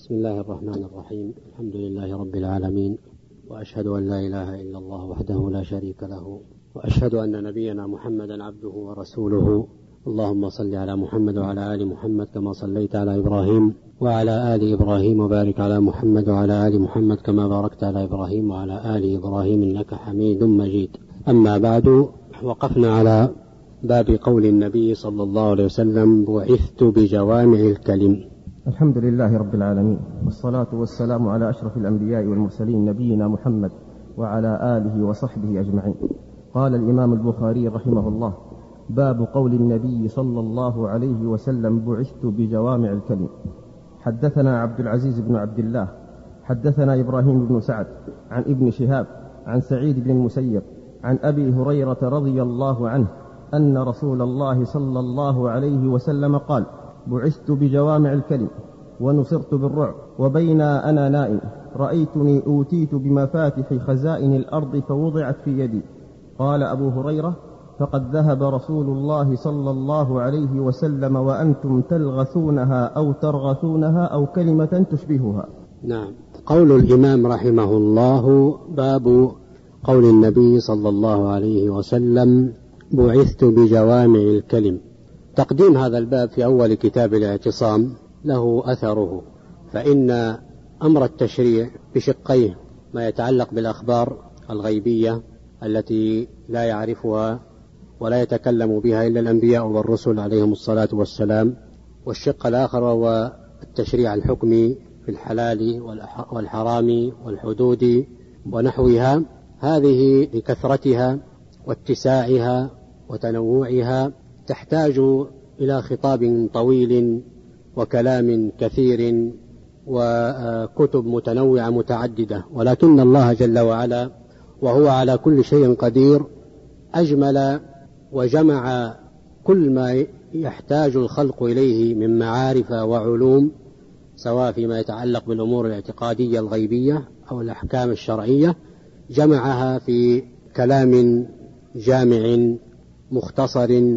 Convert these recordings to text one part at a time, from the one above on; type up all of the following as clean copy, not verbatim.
بسم الله الرحمن الرحيم. الحمد لله رب العالمين، وأشهد أن لا إله إلا الله وحده لا شريك له، وأشهد أن نبينا محمدا عبده ورسوله. اللهم صل على محمد وعلى آل محمد كما صليت على إبراهيم وعلى آل إبراهيم، وبارك على محمد وعلى آل محمد كما باركت على إبراهيم وعلى آل إبراهيم إنك حميد مجيد. أما بعد، وقفنا على باب قول النبي صلى الله عليه وسلم: بعثت بجوامع الكلم. الحمد لله رب العالمين، والصلاة والسلام على أشرف الأنبياء والمرسلين نبينا محمد وعلى آله وصحبه أجمعين. قال الإمام البخاري رحمه الله: باب قول النبي صلى الله عليه وسلم: بعثت بجوامع الكلم. حدثنا عبد العزيز بن عبد الله حدثنا إبراهيم بن سعد عن ابن شهاب عن سعيد بن المسيب عن أبي هريرة رضي الله عنه أن رسول الله صلى الله عليه وسلم قال: بعثت بجوامع الكلم ونصرت بالرعب، وبين أنا نائم رأيتني أوتيت بمفاتح خزائن الأرض فوضعت في يدي. قال أبو هريرة: فقد ذهب رسول الله صلى الله عليه وسلم وأنتم تلغثونها أو ترغثونها أو كلمة تشبهها. نعم. قول الإمام رحمه الله: باب قول النبي صلى الله عليه وسلم: بعثت بجوامع الكلم. تقديم هذا الباب في أول كتاب الاعتصام له أثره، فإن أمر التشريع بشقيه: ما يتعلق بالأخبار الغيبية التي لا يعرفها ولا يتكلم بها إلا الأنبياء والرسل عليهم الصلاة والسلام، والشق الآخر هو التشريع الحكمي في الحلال والحرام والحدود ونحوها. هذه لكثرتها واتساعها وتنوعها تحتاج إلى خطاب طويل وكلام كثير وكتب متنوعة متعددة، ولكن الله جل وعلا وهو على كل شيء قدير أجمل وجمع كل ما يحتاج الخلق إليه من معارف وعلوم، سواء فيما يتعلق بالأمور الاعتقادية الغيبية أو الأحكام الشرعية، جمعها في كلام جامع مختصر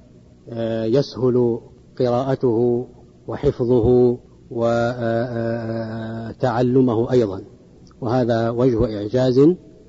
يسهل قراءته وحفظه وتعلمه أيضا. وهذا وجه إعجاز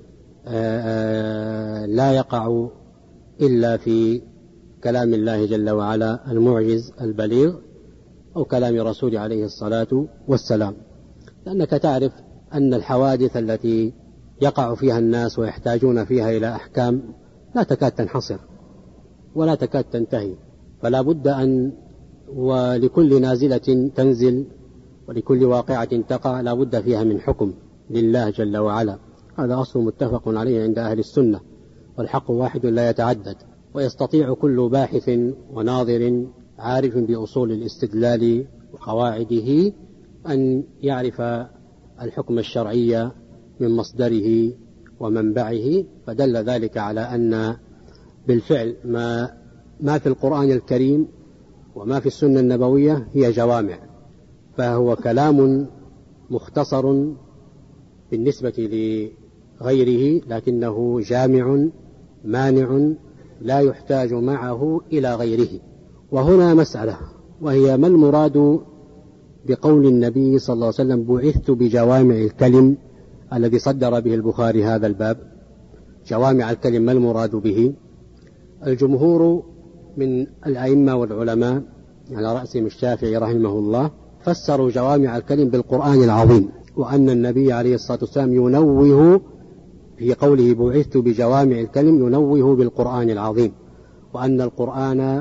لا يقع إلا في كلام الله جل وعلا المعجز البليغ أو كلام رسول عليه الصلاة والسلام. لأنك تعرف أن الحوادث التي يقع فيها الناس ويحتاجون فيها إلى أحكام لا تكاد تنحصر ولا تكاد تنتهي، فلا بد أن ولكل نازلة تنزل ولكل واقعة تقع لا بد فيها من حكم لله جل وعلا. هذا أصل متفق عليه عند أهل السنة، والحق واحد لا يتعدد، ويستطيع كل باحث وناظر عارف بأصول الاستدلال وقواعده أن يعرف الحكم الشرعي من مصدره ومنبعه. فدل ذلك على أن بالفعل ما في القرآن الكريم وما في السنة النبوية هي جوامع، فهو كلام مختصر بالنسبة لغيره، لكنه جامع مانع لا يحتاج معه إلى غيره. وهنا مسألة، وهي: ما المراد بقول النبي صلى الله عليه وسلم: بعثت بجوامع الكلم، الذي صدر به البخاري هذا الباب؟ جوامع الكلم ما المراد به؟ الجمهور من الأئمة والعلماء على رأسهم الشافعي رحمه الله فسروا جوامع الكلم بالقرآن العظيم، وأن النبي عليه الصلاة والسلام ينوه في قوله: بعثت بجوامع الكلم، ينوه بالقرآن العظيم، وأن القرآن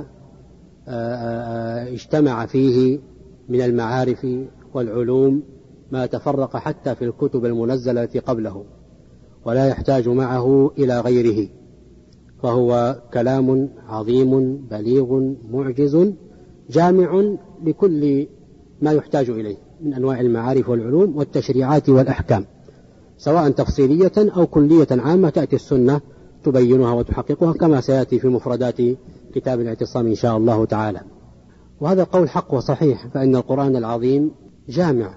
اجتمع فيه من المعارف والعلوم ما تفرق حتى في الكتب المنزلة التي قبله، ولا يحتاج معه إلى غيره، فهو كلام عظيم بليغ معجز جامع لكل ما يحتاج إليه من أنواع المعارف والعلوم والتشريعات والأحكام، سواء تفصيلية أو كلية عامة تأتي السنة تبينها وتحققها، كما سيأتي في مفردات كتاب الاعتصام إن شاء الله تعالى. وهذا قول حق وصحيح، فإن القرآن العظيم جامع،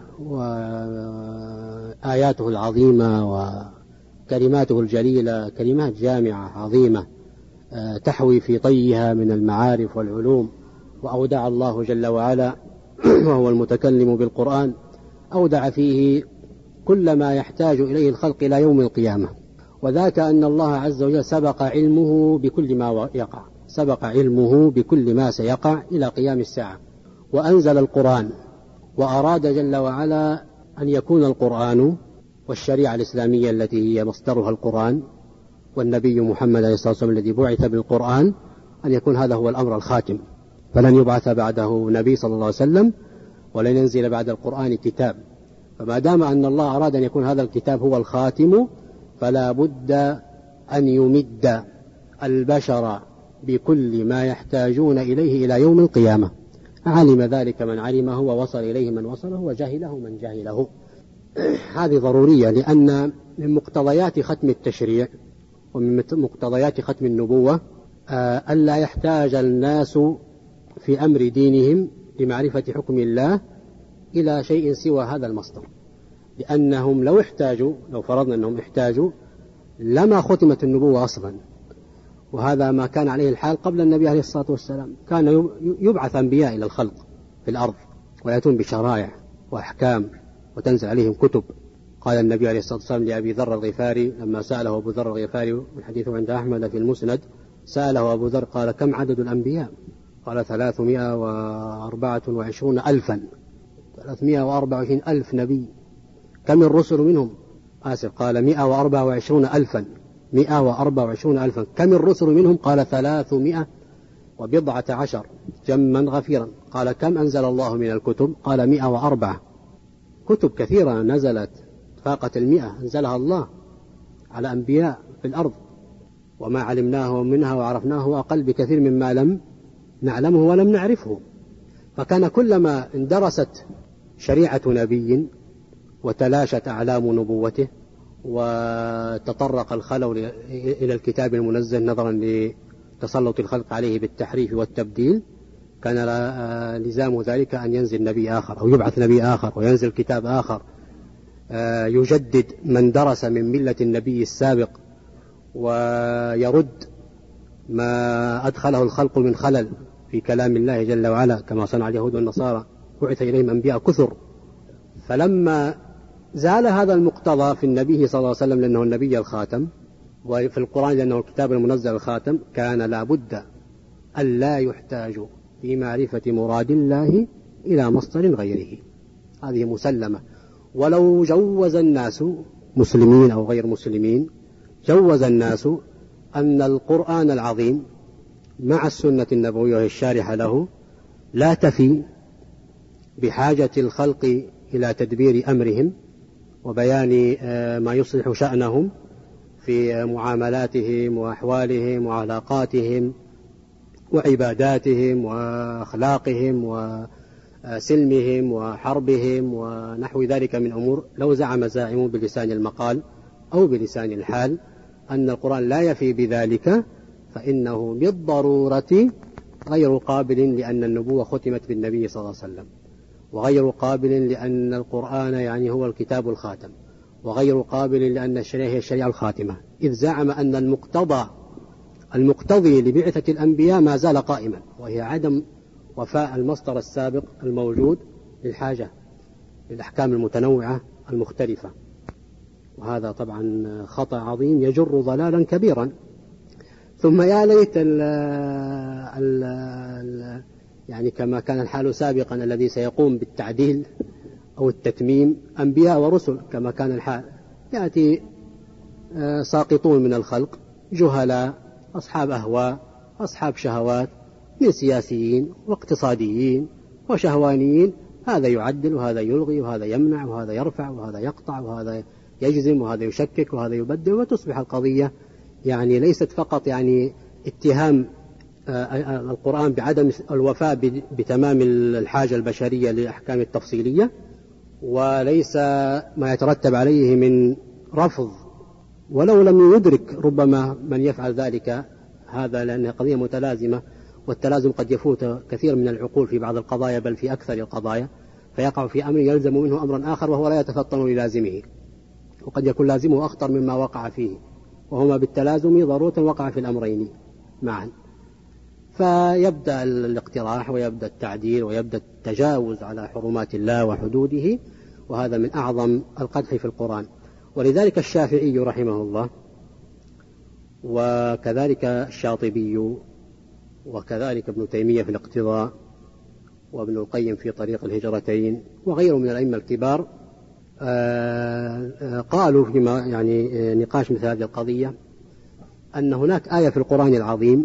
وآياته العظيمة وكلماته الجليلة كلمات جامعة عظيمة تحوي في طيها من المعارف والعلوم. وأودع الله جل وعلا وهو المتكلم بالقرآن أودع فيه كل ما يحتاج إليه الخلق إلى يوم القيامة، وذاك أن الله عز وجل سبق علمه بكل ما يقع، سبق علمه بكل ما سيقع إلى قيام الساعة، وأنزل القرآن، وأراد جل وعلا أن يكون القرآن والشريعة الإسلامية التي هي مصدرها القرآن والنبي محمد عليه الصلاة والسلام الذي بعث بالقرآن أن يكون هذا هو الأمر الخاتم، فلن يبعث بعده نبي صلى الله عليه وسلم ولن ينزل بعد القرآن كتاب. فما دام أن الله أراد أن يكون هذا الكتاب هو الخاتم فلا بد أن يمد البشر بكل ما يحتاجون إليه إلى يوم القيامة. علم ذلك من علمه ووصل إليه من وصله وجهله من جهله. هذه ضرورية، لأن من مقتضيات ختم التشريع ومن مقتضيات ختم النبوة ألا يحتاج الناس في أمر دينهم لمعرفة حكم الله إلى شيء سوى هذا المصدر، لأنهم لو احتاجوا، لو فرضنا أنهم احتاجوا لما ختمت النبوة أصلا، وهذا ما كان عليه الحال قبل النبي عليه الصلاة والسلام. كان يبعث أنبياء إلى الخلق في الأرض ويأتون بشرائع وأحكام وتنزل عليهم كتب. قال النبي عليه الصلاة والسلام لأبي ذر الغفاري لما سأله أبو ذر الغفاري والحديث عند أحمد في المسند، سأله أبو ذر قال كم عدد الأنبياء؟ قال 324 ألفا، 324 ألف نبي. كم الرسل منهم؟ قال 124 ألفا، 124 ألفا. كم الرسل منهم؟ قال 310 جما غفيرا. قال كم أنزل الله من الكتب؟ قال 104. كتب كثيرة نزلت فاقت 100 أنزلها الله على أنبياء في الأرض، وما علمناه منها وعرفناه أقل بكثير مما لم نعلمه ولم نعرفه. فكان كلما اندرست شريعة نبي وتلاشت أعلام نبوته وتطرق الخلل إلى الكتاب المنزل نظرا لتسلط الخلق عليه بالتحريف والتبديل، كان لزام ذلك أن ينزل نبي آخر أو يبعث نبي آخر وينزل كتاب آخر يجدد من درس من ملة النبي السابق ويرد ما أدخله الخلق من خلل في كلام الله جل وعلا، كما صنع اليهود والنصارى بعث إليهم أنبياء كثر. فلما زال هذا المقتضى في النبي صلى الله عليه وسلم لأنه النبي الخاتم، وفي القرآن لأنه الكتاب المنزل الخاتم، كان لا بد أن لا يحتاج في معرفة مراد الله إلى مصدر غيره. هذه مسلمة. ولو جوز الناس مسلمين أو غير مسلمين، جوز الناس أن القرآن العظيم مع السنة النبوية الشارحة له لا تفي بحاجة الخلق إلى تدبير أمرهم وبيان ما يصلح شأنهم في معاملاتهم وأحوالهم وعلاقاتهم وعباداتهم وأخلاقهم وسلمهم وحربهم ونحو ذلك من أمور. لو زعم زاعم بلسان المقال أو بلسان الحال أن القرآن لا يفي بذلك فإنه بالضرورة غير قابل، لأن النبوة ختمت بالنبي صلى الله عليه وسلم، وغير قابل لأن القرآن يعني هو الكتاب الخاتم، وغير قابل لأن الشريعة هي الشريعة الخاتمة، إذ زعم أن المقتضي لبعثة الأنبياء ما زال قائما، وهي عدم وفاء المصدر السابق الموجود للحاجة للأحكام المتنوعة المختلفة. وهذا طبعا خطأ عظيم يجر ضلالا كبيرا. ثم يا ليت يعني كما كان الحال سابقا الذي سيقوم بالتعديل أو التتميم أنبياء ورسل، كما كان الحال يأتي ساقطون من الخلق جهلاء أصحاب أهواء أصحاب شهوات من سياسيين واقتصاديين وشهوانيين، هذا يعدل وهذا يلغي وهذا يمنع وهذا يرفع وهذا يقطع وهذا يجزم وهذا يشكك وهذا يبدل، وتصبح القضية يعني ليست فقط يعني اتهام القرآن بعدم الوفاء بتمام الحاجة البشرية للأحكام التفصيلية، وليس ما يترتب عليه من رفض ولو لم يدرك ربما من يفعل ذلك هذا، لأنها قضية متلازمة، والتلازم قد يفوت كثير من العقول في بعض القضايا بل في أكثر القضايا، فيقع في أمر يلزم منه أمرا آخر وهو لا يتفطن للازمه، وقد يكون لازمه أخطر مما وقع فيه، وهما بالتلازم ضرورة وقع في الأمرين معا. فيبدأ الاقتراح ويبدأ التعديل ويبدأ التجاوز على حرمات الله وحدوده، وهذا من أعظم القدح في القرآن. ولذلك الشافعي رحمه الله وكذلك الشاطبي وكذلك ابن تيمية في الاقتضاء وابن القيم في طريق الهجرتين وغيره من الأئمة الكبار قالوا فيما يعني نقاش مثل هذه القضية أن هناك آية في القرآن العظيم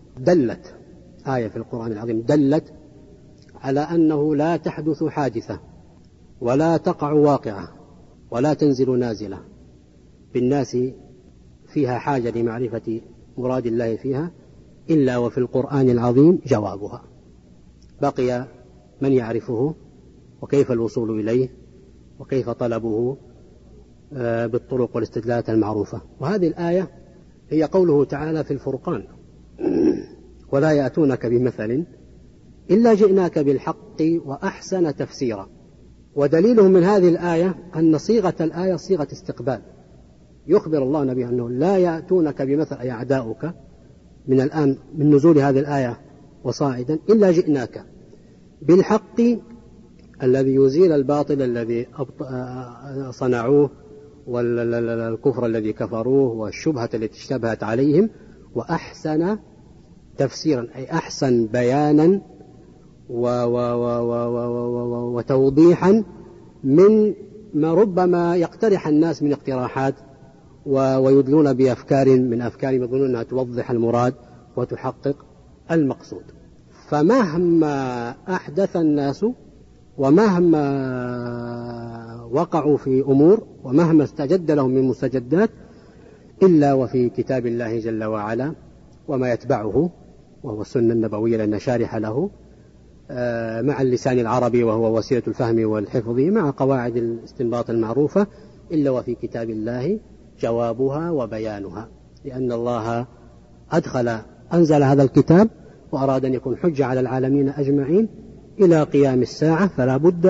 دلت على أنه لا تحدث حادثة ولا تقع واقعة ولا تنزل نازلة بالناس فيها حاجة لمعرفة مراد الله فيها إلا وفي القرآن العظيم جوابها. بقي من يعرفه وكيف الوصول إليه وكيف طلبه بالطرق والاستدلالات المعروفة. وهذه الآية هي قوله تعالى في الفرقان: ولا يأتونك بمثل إلا جئناك بالحق وأحسن تفسيرا. ودليلهم من هذه الآية أن صيغة الآية صيغة استقبال، يخبر الله نبيه أنه لا يأتونك بمثل أي أعداؤك من الآن من نزول هذه الآية وصاعدا إلا جئناك بالحق الذي يزيل الباطل الذي صنعوه والكفر الذي كفروه والشبهة التي اشتبهت عليهم، وأحسن تفسيرا أي أحسن بيانا وتوضيحا من ما ربما يقترح الناس من اقتراحات ويدلون بأفكار من أفكارهم يظنون أنها توضح المراد وتحقق المقصود. فمهما أحدث الناس ومهما وقعوا في أمور ومهما استجد لهم من مستجدات إلا وفي كتاب الله جل وعلا وما يتبعه وهو السنة النبوية لأن شارح له مع اللسان العربي وهو وسيلة الفهم والحفظ مع قواعد الاستنباط المعروفة إلا وفي كتاب الله جوابها وبيانها، لأن الله أنزل هذا الكتاب وأراد أن يكون حجة على العالمين أجمعين إلى قيام الساعة، فلا بد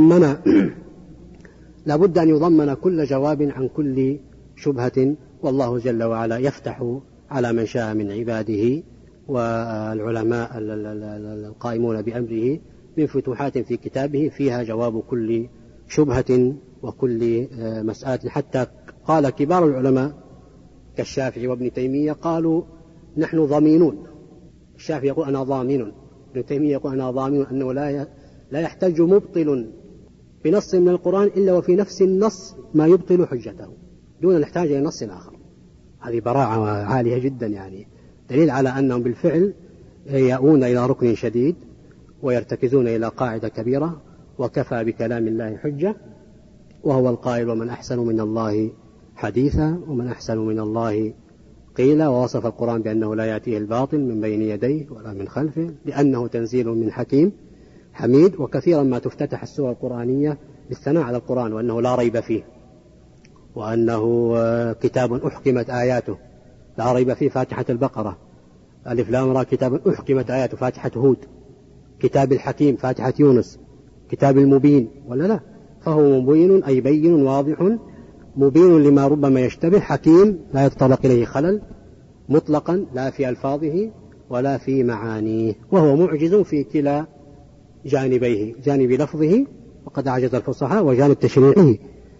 أن يضمن كل جواب عن كل شبهة. والله جل وعلا يفتح على من شاء من عباده والعلماء القائمون بأمره من فتوحات في كتابه فيها جواب كل شبهة وكل مسألة. حتى قال كبار العلماء كالشافعي وابن تيمية قالوا نحن ضامنون. الشافعي يقول أنا ضامن، ابن تيمية يقول أنا ضامن أنه لا يحتج مبطل بنص من القرآن إلا وفي نفس النص ما يبطل حجته دون الحاجة إلى نص آخر. هذه براعة عالية جدا، يعني دليل على أنهم بالفعل يأوون إلى ركن شديد ويرتكزون إلى قاعدة كبيرة. وكفى بكلام الله حجة، وهو القائل ومن أحسن من الله حديثا ومن أحسن من الله قيلا. ووصف القرآن بأنه لا يأتيه الباطل من بين يديه ولا من خلفه لأنه تنزيل من حكيم حميد. وكثيرا ما تفتتح السور القرآنية بالثناء على القرآن وأنه لا ريب فيه وأنه كتاب أحكمت آياته لا ريب فيه. فاتحة البقرة ألف لام را كتاب أحكمت آياته. فاتحة هود كتاب الحكيم. فاتحة يونس كتاب المبين ولا لا؟ فهو مبين أي بين واضح مبين لما ربما يشتبه، حكيم لا يتطرق إليه خلل مطلقا لا في ألفاظه ولا في معانيه، وهو معجز في كلا جانبيه، جانب لفظه وقد أعجز الفصحاء وجانب تشريعه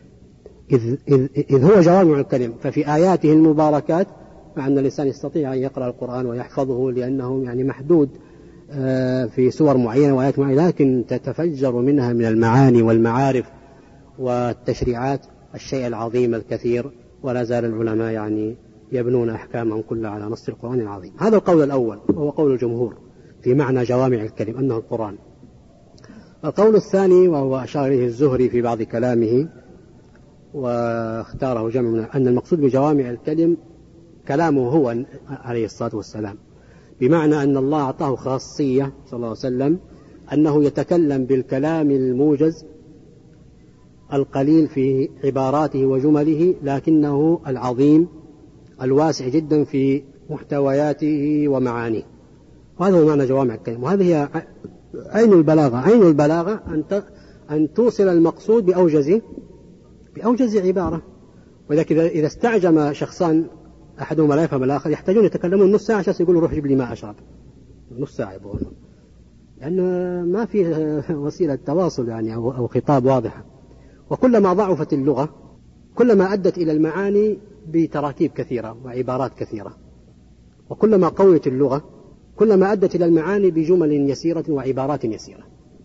إذ هو جوامع الكلم. ففي آياته المباركات مع أن الإنسان يستطيع أن يقرأ القرآن ويحفظه لأنه يعني محدود في سور معينة وآيات معينة، لكن تتفجر منها من المعاني والمعارف والتشريعات الشيء العظيم الكثير. ولا زال العلماء يعني يبنون أحكامهم كلها على نص القرآن العظيم. هذا القول الأول وهو قول الجمهور في معنى جوامع الكلم أنه القرآن. القول الثاني وهو أشار إليه الزهري في بعض كلامه واختاره جمع من أن المقصود بجوامع الكلم كلامه هو عليه الصلاة والسلام، بمعنى أن الله أعطاه خاصية صلى الله عليه وسلم أنه يتكلم بالكلام الموجز القليل في عباراته وجمله، لكنه العظيم الواسع جدا في محتوياته ومعانيه. وهذا هو معنى جوامع الكلم. وهذه هي عين البلاغة. عين البلاغة أن توصل المقصود بأوجز عبارة. ولكن إذا استعجم شخصان أحدهما لا يفهم الآخر يحتاجون يتكلمون نص ساعة عشان يقولوا روح جيب لي ماء أشرب، نص ساعة يبغون، لأن ما في وسيلة تواصل يعني أو خطاب واضحة. وكلما ضعفت اللغة كلما أدت إلى المعاني بتراكيب كثيرة وعبارات كثيرة، وكلما قويت اللغة كلما أدت إلى المعاني بجمل يسيرة وعبارات يسيرة.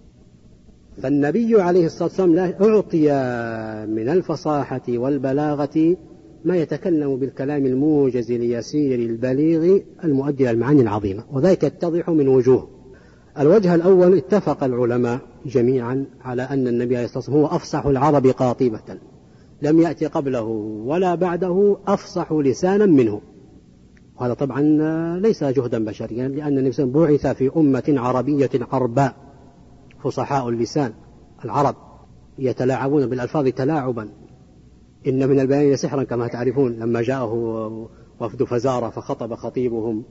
فالنبي عليه الصلاة والسلام لا أعطي من الفصاحة والبلاغة ما يتكلم بالكلام الموجز اليسير البليغ المؤدي إلى المعاني العظيمة، وذلك يتضح من وجوه. الوجه الأول: اتفق العلماء جميعا على أن النبي عليه الصلاة والسلام هو أفصح العرب قاطبة، لم يأتي قبله ولا بعده أفصح لسانا منه. وهذا طبعا ليس جهدا بشريا، لأن النبي صلى الله عليه وسلم بعث في أمة عربية عرباء فصحاء اللسان. العرب يتلاعبون بالألفاظ تلاعبا، إن من البيان لسحرا كما تعرفون. لما جاءه وفد فزارة فخطب خطيبهم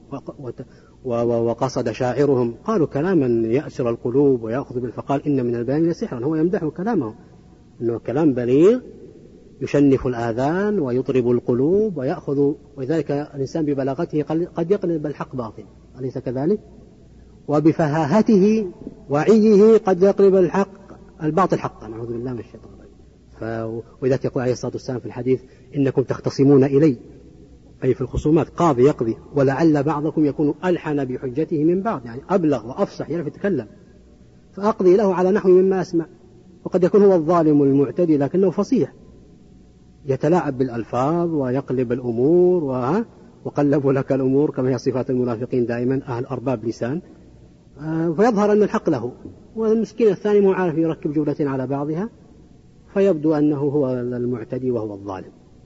وقصد شاعرهم قالوا كلاما يأسر القلوب ويأخذ فقال إن من البيان لسحرا. هو يمدح كلامه إنه كلام بليغ يشنف الآذان ويطرب القلوب ويأخذ، ولذلك الإنسان ببلاغته قد يقلب الحق باطل، أليس كذلك؟ وبفهاهته وعيه قد يقلب الباطل حقا، نعوذ بالله من الشيطان الرجيم. ولذلك يقول عليه الصلاة والسلام في الحديث: إنكم تختصمون إلي، أي في الخصومات قاضي يقضي، ولعل بعضكم يكون ألحن بحجته من بعض، يعني أبلغ وأفصح يعرف يتكلم، فأقضي له على نحو مما أسمع. وقد يكون هو الظالم المعتدي لكنه فصيح، يتلاعب بالألفاظ ويقلب الأمور وقلبوا لك الأمور كما هي صفات المنافقين دائما، أهل أرباب لسان، فيظهر أن الحق له، والمسكين الثاني مو عارف يركب جملة على بعضها، فيبدو أنه هو المعتدي وهو الظالم.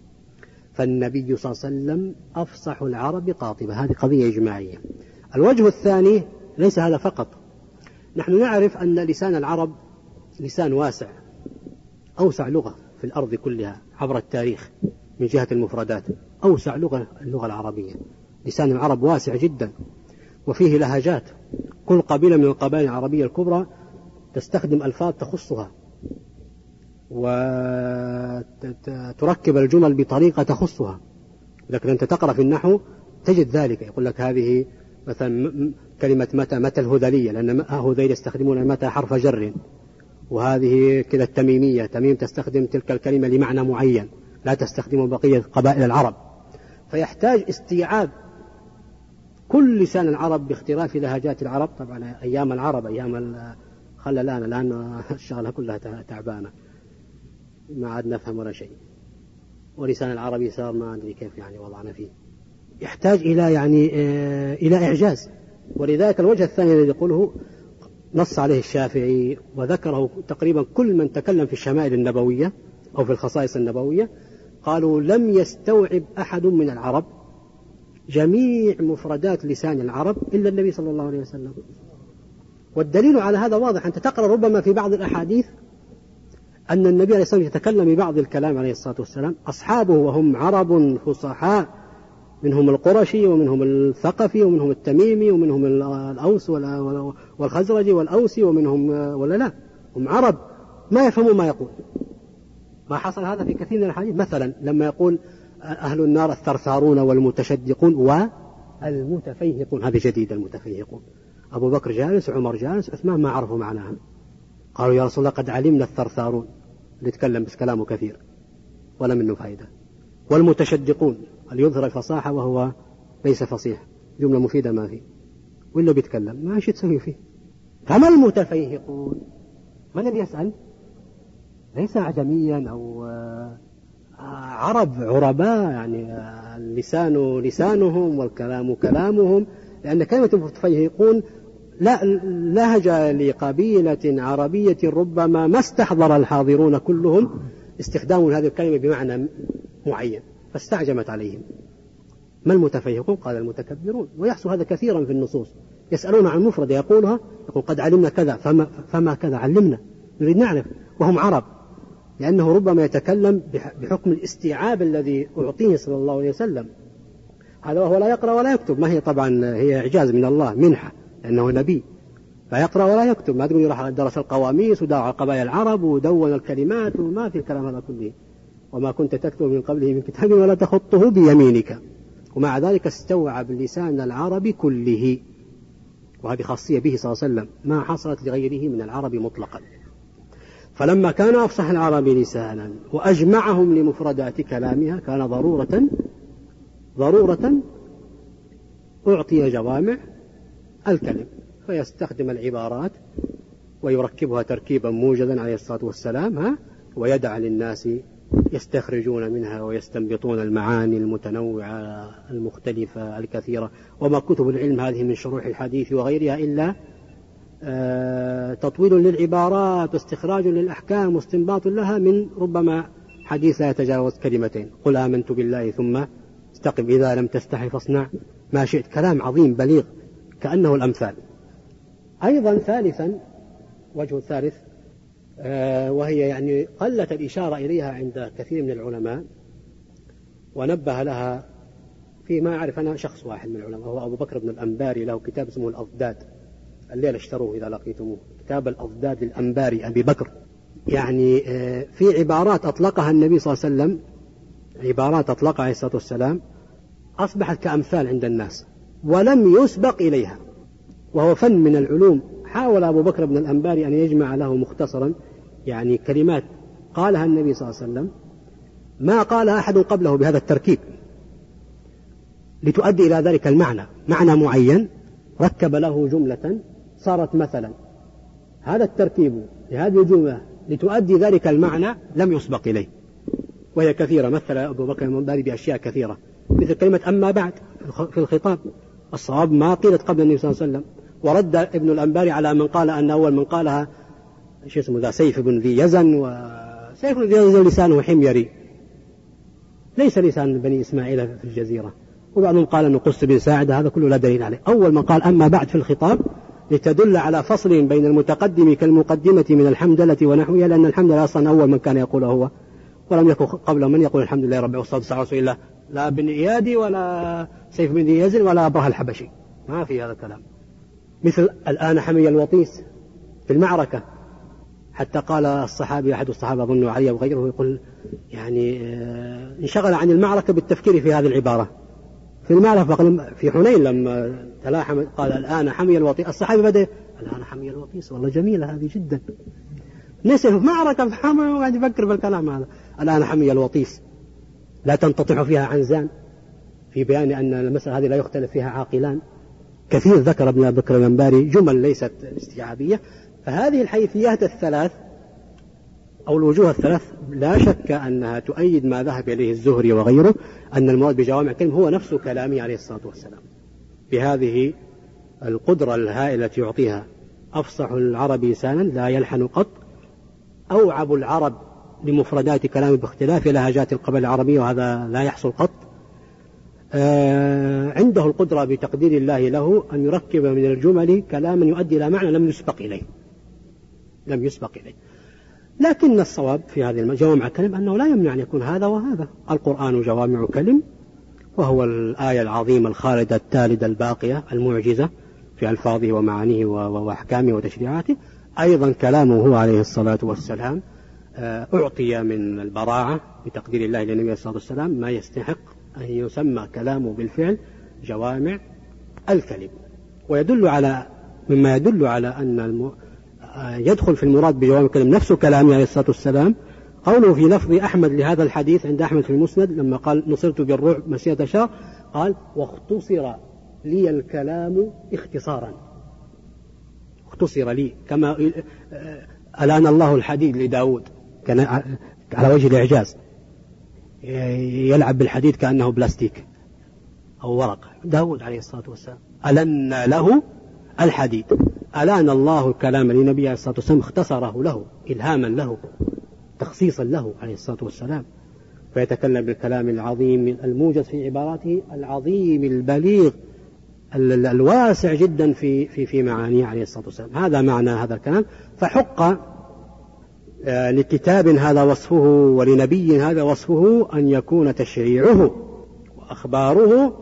فالنبي صلى الله عليه وسلم أفصح العرب قاطبة، هذه قضية إجماعية. الوجه الثاني: ليس هذا فقط، نحن نعرف أن لسان العرب لسان واسع، أوسع لغة في الأرض كلها عبر التاريخ من جهة المفردات، أوسع لغة اللغة العربية. لسان العرب واسع جدا وفيه لهجات، كل قبيلة من القبائل العربية الكبرى تستخدم ألفاظ تخصها وتركب الجمل بطريقة تخصها. لكن أنت تقرأ في النحو تجد ذلك، يقول لك هذه مثلا كلمة متى الهذلية، لأن هذيل يستخدمون متى حرف جر، وهذه كذا التميمية، تميم تستخدم تلك الكلمة لمعنى معين لا تستخدم بقية قبائل العرب. فيحتاج استيعاب كل لسان العرب باختلاف لهجات العرب. طبعا أيام العرب خلى الآن الشغلة كلها تعبانة، ما عاد نفهم ولا شيء، ولسان العربي صار ما أدري كيف يعني وضعنا فيه، يحتاج إلى إلى إعجاز. ولذلك الوجه الثاني الذي يقوله نص عليه الشافعي وذكره تقريبا كل من تكلم في الشمائل النبوية أو في الخصائص النبوية، قالوا لم يستوعب أحد من العرب جميع مفردات لسان العرب إلا النبي صلى الله عليه وسلم. والدليل على هذا واضح، أنت تقرأ ربما في بعض الأحاديث أن النبي عليه الصلاة والسلام يتكلم ببعض الكلام عليه الصلاة والسلام، أصحابه وهم عرب فصحاء، منهم القرشي ومنهم الثقفي ومنهم التميمي ومنهم الأوس والخزرجي والأوسي ومنهم ولا لا، هم عرب ما يفهمون ما يقول. ما حصل هذا في كثير من الحديث، مثلا لما يقول أهل النار الثرثارون والمتشدقون والمتفيهقون، هذه جديدة، المتفيهقون. أبو بكر جالس، عمر جالس، عثمان ما عرفوا معناها، قالوا يا رسول الله قد علمنا الثرثارون، اللي يتكلم بس كلامه كثير ولا منه فائدة، والمتشدقون اللي يظهر الفصاحة وهو ليس فصيح، جملة مفيدة ما فيه، ولا بيتكلم ما شيء تسوي فيه. فما المتفيهقون؟ من الذي يسأل؟ ليس أعجميا أو عرب عرباء، يعني اللسان لسانهم والكلام كلامهم، لأن كلمة المتفيهقون لا لهجة لقبيلة عربية ربما ما استحضر الحاضرون كلهم استخدام هذه الكلمة بمعنى معين فاستعجمت عليهم. ما المتفيهقون؟ قال المتكبرون. ويحصل هذا كثيرا في النصوص، يسألون عن مفرد يقولها، يقول قد علمنا كذا، فما كذا، علمنا، نريد نعرف، وهم عرب، لأنه ربما يتكلم بحكم الاستيعاب الذي أعطيه صلى الله عليه وسلم، هذا وهو لا يقرأ ولا يكتب. ما هي طبعا هي إعجاز من الله، منحة، لأنه نبي لا يقرأ ولا يكتب، ما تقول راح درس القواميس ودار على قبائل العرب ودون الكلمات، وما في الكلام هذا كله. وما كنت تكتب من قبله من كتاب ولا تخطه بيمينك، ومع ذلك استوعب لسان العرب كله، وهذه خاصية به صلى الله عليه وسلم ما حصلت لغيره من العرب مطلقا. فلما كان أفصح العرب لسانا وأجمعهم لمفردات كلامها كان ضرورة أعطي جوامع الكلم، فيستخدم العبارات ويركبها تركيبا موجزا عليه الصلاة والسلام، ويدع للناس يستخرجون منها ويستنبطون المعاني المتنوعة المختلفة الكثيرة. وما كتب العلم هذه من شروح الحديث وغيرها إلا تطويل للعبارات واستخراج للأحكام واستنباط لها من ربما حديث لا يتجاوز كلمتين: قل آمنت بالله ثم استقم، إذا لم تستحي فاصنع ما شئت. كلام عظيم بليغ كأنه الأمثال. أيضا ثالثا، وجه الثالث، وهي يعني قلت الإشارة إليها عند كثير من العلماء، ونبه لها فيما أعرف أنا شخص واحد من العلماء، هو أبو بكر بن الأنباري، له كتاب اسمه الأضداد، الليلة اشتروه إذا لقيتموه، كتاب الأضداد للأنباري أبي بكر. يعني في عبارات أطلقها النبي صلى الله عليه وسلم، عبارات أطلقها عليه الصلاة والسلام أصبحت كأمثال عند الناس ولم يسبق إليها، وهو فن من العلوم. حاول أبو بكر بن الأنباري أن يجمع له مختصرا يعني كلمات قالها النبي صلى الله عليه وسلم ما قالها أحد قبله بهذا التركيب، لتؤدي إلى ذلك المعنى، معنى معين ركب له جملة صارت مثلا. هذا التركيب لهذه الجملة لتؤدي ذلك المعنى لم يسبق إليه، وهي كثيرة. مثل أبو بكر الأنباري بأشياء كثيرة، مثل كلمة أما بعد في الخطاب، الصواب ما قيلت قبل النبي صلى الله عليه وسلم. ورد ابن الأنباري على من قال أن أول من قالها سيف بن ذي يزن، وسيف بن ذي يزن لسانه حميري، ليس لسان بني إسماعيل في الجزيرة. وبعضهم قال أنه قس بن ساعدة، هذا كله لا دليل عليه. أول من قال أما بعد في الخطاب لتدل على فصل بين المتقدم كالمقدمة من الحمدلة ونحوها، لأن الحمدلله أصلا أول من كان يقوله هو، ولم يكن قبل من يقول الحمد لله رب والصلاة والسلام على رسول الله، لا بن إيادي ولا سيف بن ذي يزن ولا أبرهة الحبشي، ما في هذا الكلام. مثل الآن حمي الوطيس في المعركة، حتى قال الصحابي أحد الصحابة أظن علي وغيره يقول يعني انشغل عن المعركة بالتفكير في هذه العبارة في المعركة في حنين لما تلاحم قال الآن حمي الوطيس، الصحابي بدأ الآن حمي الوطيس، والله جميلة هذه جدا. نسي في معركة في حمي وقاعد يفكر بالكلام هذا، الآن حمي الوطيس لا تنتطح فيها عنزان، في بيان أن المسألة هذه لا يختلف فيها عاقلان. كثير ذكر ابن بكر الأنباري جمل ليست استيعابية. فهذه الحيثيات الثلاث أو الوجوه الثلاث لا شك أنها تؤيد ما ذهب إليه الزهري وغيره، أن المراد بجوامع الكلم هو نفس كلامه عليه الصلاة والسلام، بهذه القدرة الهائلة التي يعطيها. أفصح العرب لسانا لا يلحن قط، أوعب العرب لمفردات كلام باختلاف لهجات القبائل العربية، وهذا لا يحصل قط. عنده القدرة بتقدير الله له أن يركب من الجمل كلاما يؤدي إلى معنى لم يسبق إليه. لكن الصواب في هذه الجوامع الكلم أنه لا يمنع أن يكون هذا وهذا. القرآن جوامع كلم، وهو الآية العظيمة الخالدة التالدة الباقية المعجزة في ألفاظه ومعانيه وأحكامه وتشريعاته. أيضا كلامه هو عليه الصلاة والسلام أعطي من البراعة بتقدير الله للنبي عليه الصلاة والسلام ما يستحق أن يسمى كلامه بالفعل جوامع الكلم. مما يدل على أن يدخل في المراد بجوامع الكلم نفس كلامه عليه الصلاة والسلام قوله في لفظ أحمد لهذا الحديث عند أحمد في المسند لما قال نصرت بالرعب مسيرة شهر، قال واختصر لي الكلام اختصارا، اختصر لي كما ألان الله الحديد لداود كان على وجه الإعجاز، يلعب بالحديد كأنه بلاستيك أو ورق. داود عليه الصلاة والسلام ألن له الحديد، ألان الله الكلام لنبي عليه الصلاة والسلام، اختصره له إلهاما له تخصيصا له عليه الصلاة والسلام، فيتكلم بالكلام العظيم الموجز في عباراته العظيم البليغ الواسع جدا في معانيه عليه الصلاة والسلام. هذا معنى هذا الكلام. فحق لكتاب هذا وصفه ولنبي هذا وصفه أن يكون تشريعه وأخباره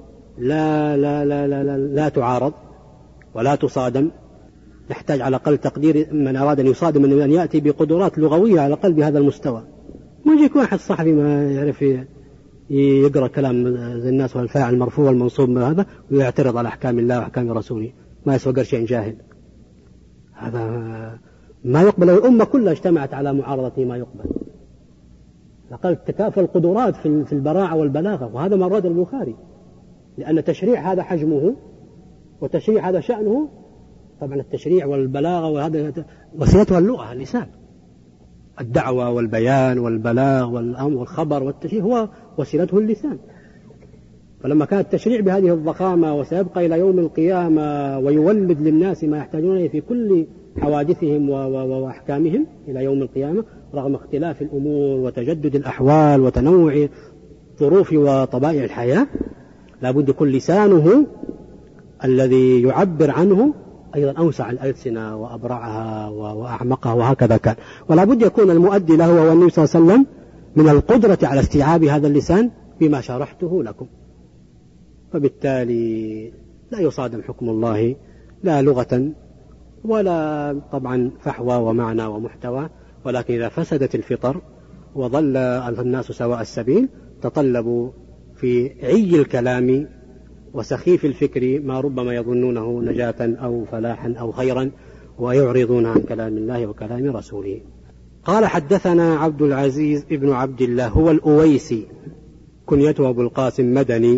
لا تعارض ولا تصادم. نحتاج على الأقل تقدير من أراد أن يصادم أن يأتي بقدرات لغوية على الأقل بهذا المستوى. ما يجيك واحد صحفي ما يعرف يقرأ كلام زي الناس والفاعل المرفوع والمنصوب هذا ويعترض على أحكام الله وأحكام رسوله، ما يسوى قرشين جاهل. هذا ما يقبل. الأمة كلها اجتمعت على معارضته ما يقبل. لقد تكافل القدرات في البراعة والبلاغة، وهذا ما أراد البخاري، لأن التشريع هذا حجمه والتشريع هذا شأنه. طبعا التشريع والبلاغة وهذا وسيلتها اللغة، اللسان، الدعوة والبيان والبلاغ والأمر والخبر والتشريع هو وسيلته اللسان. فلما كان التشريع بهذه الضخامة وسيبقى إلى يوم القيامة ويولد للناس ما يحتاجونه في كل حوادثهم وأحكامهم إلى يوم القيامة، رغم اختلاف الأمور وتجدد الأحوال وتنوع ظروف وطبائع الحياة، لابد يكون لسانه الذي يعبر عنه أيضا أوسع الألسنة وأبرعها وأعمقها، وهكذا كان. ولا بد يكون المؤدي له هو النبي صلى الله عليه وسلم من القدرة على استيعاب هذا اللسان بما شرحته لكم. فبالتالي لا يصادم حكم الله لا لغة ولا طبعا فحوى ومعنى ومحتوى، ولكن إذا فسدت الفطر وظل الناس سواء السبيل تطلبوا في عي الكلام وسخيف الفكر ما ربما يظنونه نجاة أو فلاحا أو خيرا، ويعرضون عن كلام الله وكلام رسوله. قال حدثنا عبد العزيز ابن عبد الله هو الأويسي، كنيته أبو القاسم، مدني،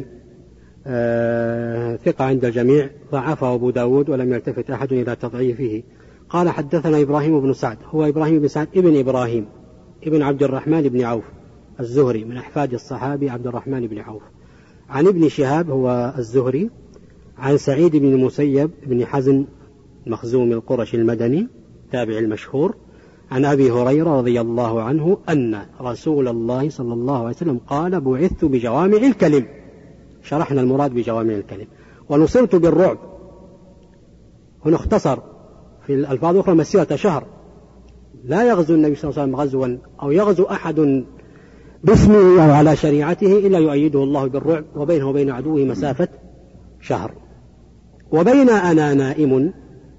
ثقة عند الجميع، ضعفه أبو داود ولم يلتفت أحد إلى تضعيفه. قال حدثنا إبراهيم بن سعد، هو إبراهيم بن سعد ابن إبراهيم ابن عبد الرحمن بن عوف الزهري، من أحفاد الصحابي عبد الرحمن بن عوف، عن ابن شهاب هو الزهري، عن سعيد بن المسيب بن حزن مخزوم القرشي المدني تابع المشهور، عن أبي هريرة رضي الله عنه أن رسول الله صلى الله عليه وسلم قال: بعثت بجوامع الكلم. شرحنا المراد بجوامع الكلم. ونصرت بالرعب، هنا اختصر، في الألفاظ الأخرى مسيرة شهر. لا يغزو النبي صلى الله عليه وسلم غزوا أو يغزو أحد باسمه أو على شريعته إلا يؤيده الله بالرعب، وبينه وبين عدوه مسافة شهر. وبين أنا نائم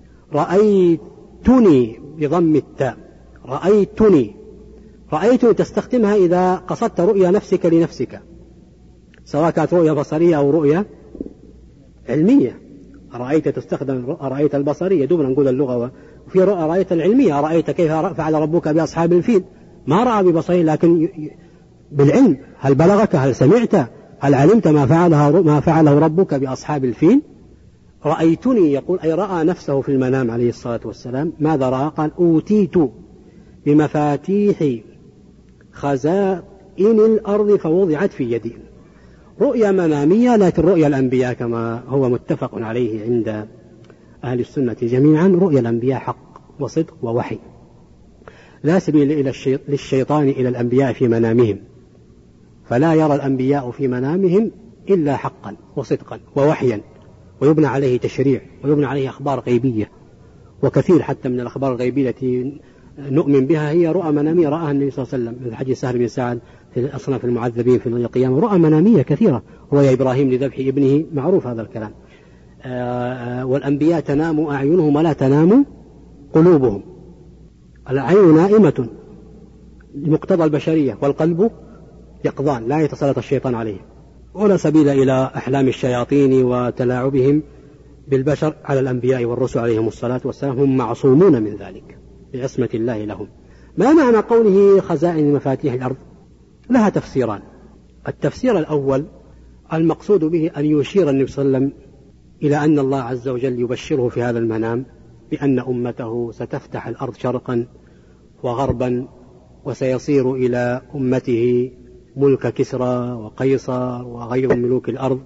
رأيتني بضم التاء، رأيتني تستخدمها إذا قصدت رؤيا نفسك لنفسك، سواء كانت رؤيا بصرية أو رؤيا علمية. رأيت تستخدم رأيت البصرية دوبنا نقول اللغة، وفي رأيت العلمية، رأيت كيف فعل ربك بأصحاب الفيل، ما رأى ببصره لكن بالعلم. هل بلغك؟ هل سمعت؟ هل علمت ما فعله ربك بأصحاب الفيل؟ رأيتني يقول أي رأى نفسه في المنام عليه الصلاة والسلام. ماذا رأى؟ قال: أوتيت بمفاتيح خزائن الأرض فوضعت في يدي. رؤيا منامية، لكن رؤيا الأنبياء كما هو متفق عليه عند أهل السنة جميعا، رؤيا الأنبياء حق وصدق ووحي، لا سبيل للشيطان إلى الأنبياء في منامهم، فلا يرى الأنبياء في منامهم إلا حقا وصدقا ووحيا، ويبنى عليه تشريع ويبنى عليه أخبار غيبية. وكثير حتى من الأخبار الغيبية التي نؤمن بها هي رؤى منامية رآها النبي صلى الله عليه وسلم، من حديث سهل بن سعد في أصناف المعذبين في القيامة، رؤى منامية كثيرة. رؤيا إبراهيم لذبح ابنه، معروف هذا الكلام. والأنبياء تنام أعينهم ولا تنام قلوبهم. العين نائمة لمقتضى البشرية، والقلب يقظان لا يتسلط الشيطان عليه، ولا سبيل إلى أحلام الشياطين وتلاعبهم بالبشر على الأنبياء والرسل عليهم الصلاة والسلام، هم معصومون من ذلك بعصمة الله لهم. ما معنى قوله خزائن مفاتيح الأرض؟ لها تفسيران. التفسير الأول المقصود به أن يشير النبي صلى الله عليه وسلم إلى أن الله عز وجل يبشره في هذا المنام بأن أمته ستفتح الأرض شرقا وغربا، وسيصير إلى أمته ملك كسرى وقيصر وغير ملوك الأرض،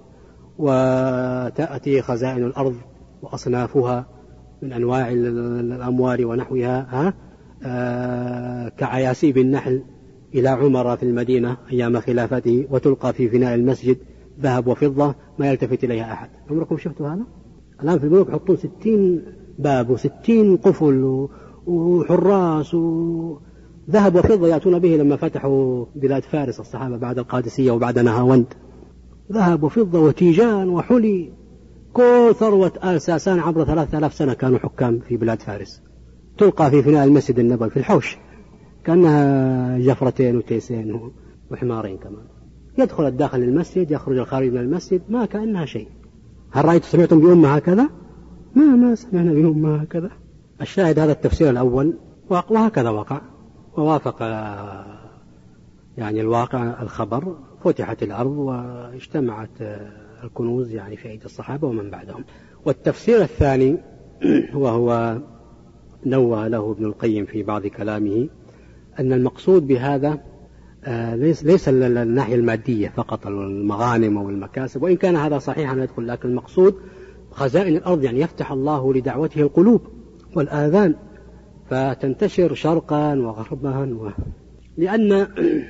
وتأتي خزائن الأرض وأصنافها من أنواع الأموال ونحوها كعياسيب النحل إلى عمر في المدينة أيام خلافته، وتلقى في فناء المسجد ذهب وفضة ما يلتفت إليها أحد. عمركم شفتوا هذا؟ الآن في البنوك يحطون 60 باب و60 قفل وحراس وذهب وفضة يأتون به لما فتحوا بلاد فارس الصحابة بعد القادسية وبعد نهاوند، ذهب وفضة وتيجان وحلي، كل ثروة آل ساسان عبر 3000 سنة كانوا حكام في بلاد فارس، تلقى في فناء المسجد النبوي في الحوش كأنها جفرتين وتيسين وحمارين كمان. يدخل الداخل المسجد يخرج الخارج من المسجد ما كأنها شيء. هل رأيتم سمعتم بأمة هكذا؟ ما سمعنا بأمة هكذا. الشاهد هذا التفسير الأول وهكذا وقع ووافق يعني الواقع الخبر، فتحت الأرض واجتمعت الكنوز يعني في أيدي الصحابة ومن بعدهم. والتفسير الثاني وهو نوه له ابن القيم في بعض كلامه أن المقصود بهذا ليس الناحية المادية فقط المغانم والمكاسب، وإن كان هذا صحيحا يدخل، لكن المقصود خزائن الأرض، يعني يفتح الله لدعوته القلوب والآذان فتنتشر شرقا وغربا لأن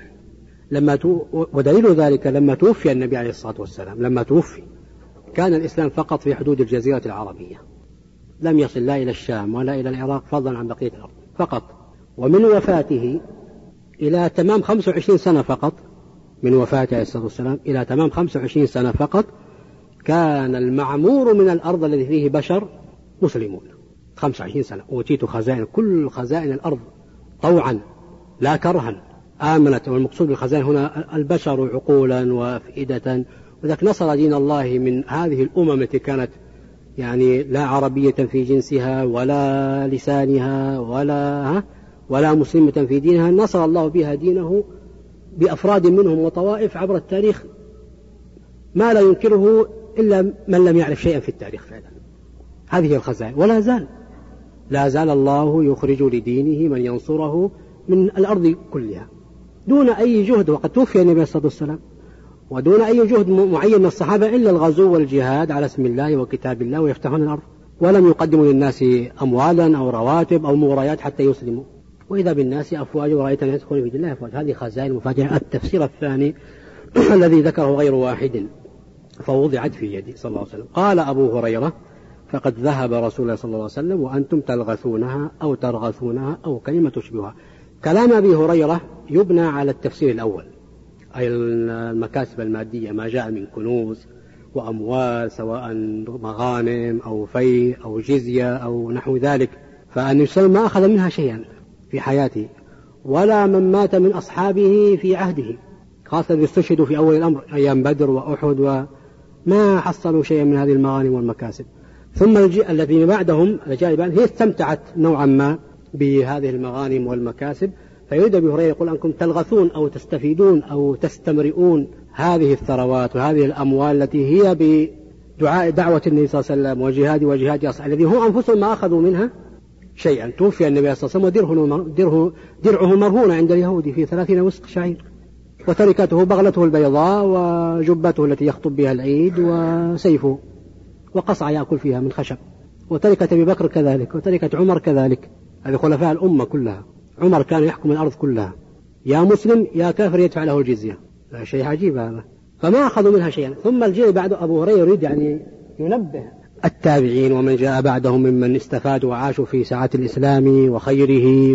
ودليل ذلك لما توفي النبي عليه الصلاة والسلام، لما توفي كان الإسلام فقط في حدود الجزيرة العربية، لم يصل لا إلى الشام ولا إلى العراق فضلا عن بقية الأرض فقط. ومن وفاته إلى تمام 25 سنة فقط، من وفاته عليه الصلاة والسلام إلى تمام 25 سنة فقط كان المعمور من الأرض الذي فيه بشر مسلمون. 25 سنة أوتيت خزائن، كل خزائن الأرض طوعا لا كرها آمنت. والمقصود بالخزائن هنا البشر عقولا وأفئدة، وذلك نصر دين الله من هذه الأمم التي كانت يعني لا عربية في جنسها ولا لسانها ولا مسلمة في دينها، نصر الله بها دينه بأفراد منهم وطوائف عبر التاريخ ما لا ينكره إلا من لم يعرف شيئا في التاريخ فعلا. هذه الخزائن، ولا زال الله يخرج لدينه من ينصره من الأرض كلها دون أي جهد. وقد توفي النبي صلى الله عليه وسلم ودون أي جهد معين من الصحابة إلا الغزو والجهاد على اسم الله وكتاب الله ويفتحون الأرض، ولم يقدموا للناس أموالا أو رواتب أو مغريات حتى يسلموا، وإذا بالناس أفواج ورأيت أن يدخلون في دين الله أفواج. هذه خزائن مفاتيح. التفسير الثاني الذي ذكره غير واحد فوضعت في يدي صلى الله عليه وسلم. قال أبو هريرة: فقد ذهب رسول الله صلى الله عليه وسلم وأنتم تلغثونها أو ترغثونها أو كلمة تشبهها. كلام أبي هريرة يبنى على التفسير الأول، أي المكاسب المادية، ما جاء من كنوز وأموال سواء مغانم أو فيء أو جزية أو نحو ذلك، فأن يسلم ما أخذ منها شيئا في حياته ولا من مات من أصحابه في عهده، خاصة يستشهدوا في أول الأمر أيام بدر وأحد وما حصلوا شيئا من هذه المغانم والمكاسب. ثم الذين بعدهم هي استمتعت نوعا ما بهذه المغانم والمكاسب. فيريد أبي هريرة يقول أنكم تلغثون أو تستفيدون أو تستمرئون هذه الثروات وهذه الأموال التي هي بدعاء دعوة النبي صلى الله عليه وسلم وجهاد أصحابه الذين هم أنفسهم ما أخذوا منها شيئا. توفي النبي صلى الله عليه وسلم درعه مرهونة عند اليهود في 30 وسق شعير، وتركته بغلته البيضاء وجبته التي يخطب بها العيد وسيفه وقصع يأكل فيها من خشب، وتركة أبي بكر كذلك وتركة عمر كذلك. هذه خلفاء الأمة كلها. عمر كان يحكم الأرض كلها، يا مسلم يا كافر يدفع له الجزية. شيء عجيب هذا. فما أخذوا منها شيئا. ثم الجيل بعد أبو هريرة يريد يعني ينبه التابعين ومن جاء بعدهم ممن استفادوا وعاشوا في ساعة الإسلام وخيره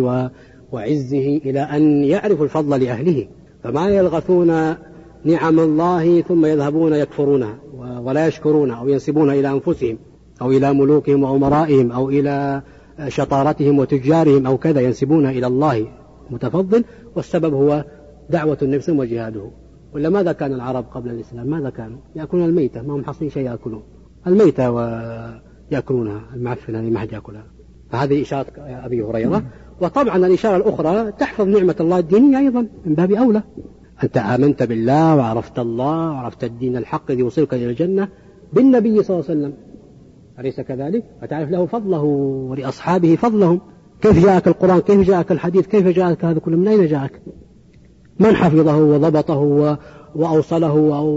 وعزه إلى أن يعرفوا الفضل لأهله، فما يلغثون نعم الله ثم يذهبون يكفرونها ولا يشكرون أو ينسبون إلى أنفسهم أو إلى ملوكهم وأمرائهم أو إلى شطارتهم وتجارهم أو كذا، ينسبون إلى الله متفضل، والسبب هو دعوة النبي صلى الله عليه وسلم وجهاده. ولا ماذا كان العرب قبل الإسلام؟ ماذا كانوا؟ يأكلون الميتة، ما هم حاصلين شيء يأكلون الميتة ويأكلونها المعفنة اللي ما حد يأكلها. فهذه إشارة أبي هريرة. وطبعا الإشارة الأخرى تحفظ نعمة الله الدينية أيضا من باب أولى. أنت آمنت بالله وعرفت الله وعرفت الدين الحق الذي يوصلك إلى الجنة بالنبي صلى الله عليه وسلم، أليس كذلك؟ فتعرف له فضله ولأصحابه فضلهم. كيف جاءك القرآن؟ كيف جاءك الحديث؟ كيف جاءك هذا كله؟ من أين جاءك؟ من حفظه وضبطه وأوصله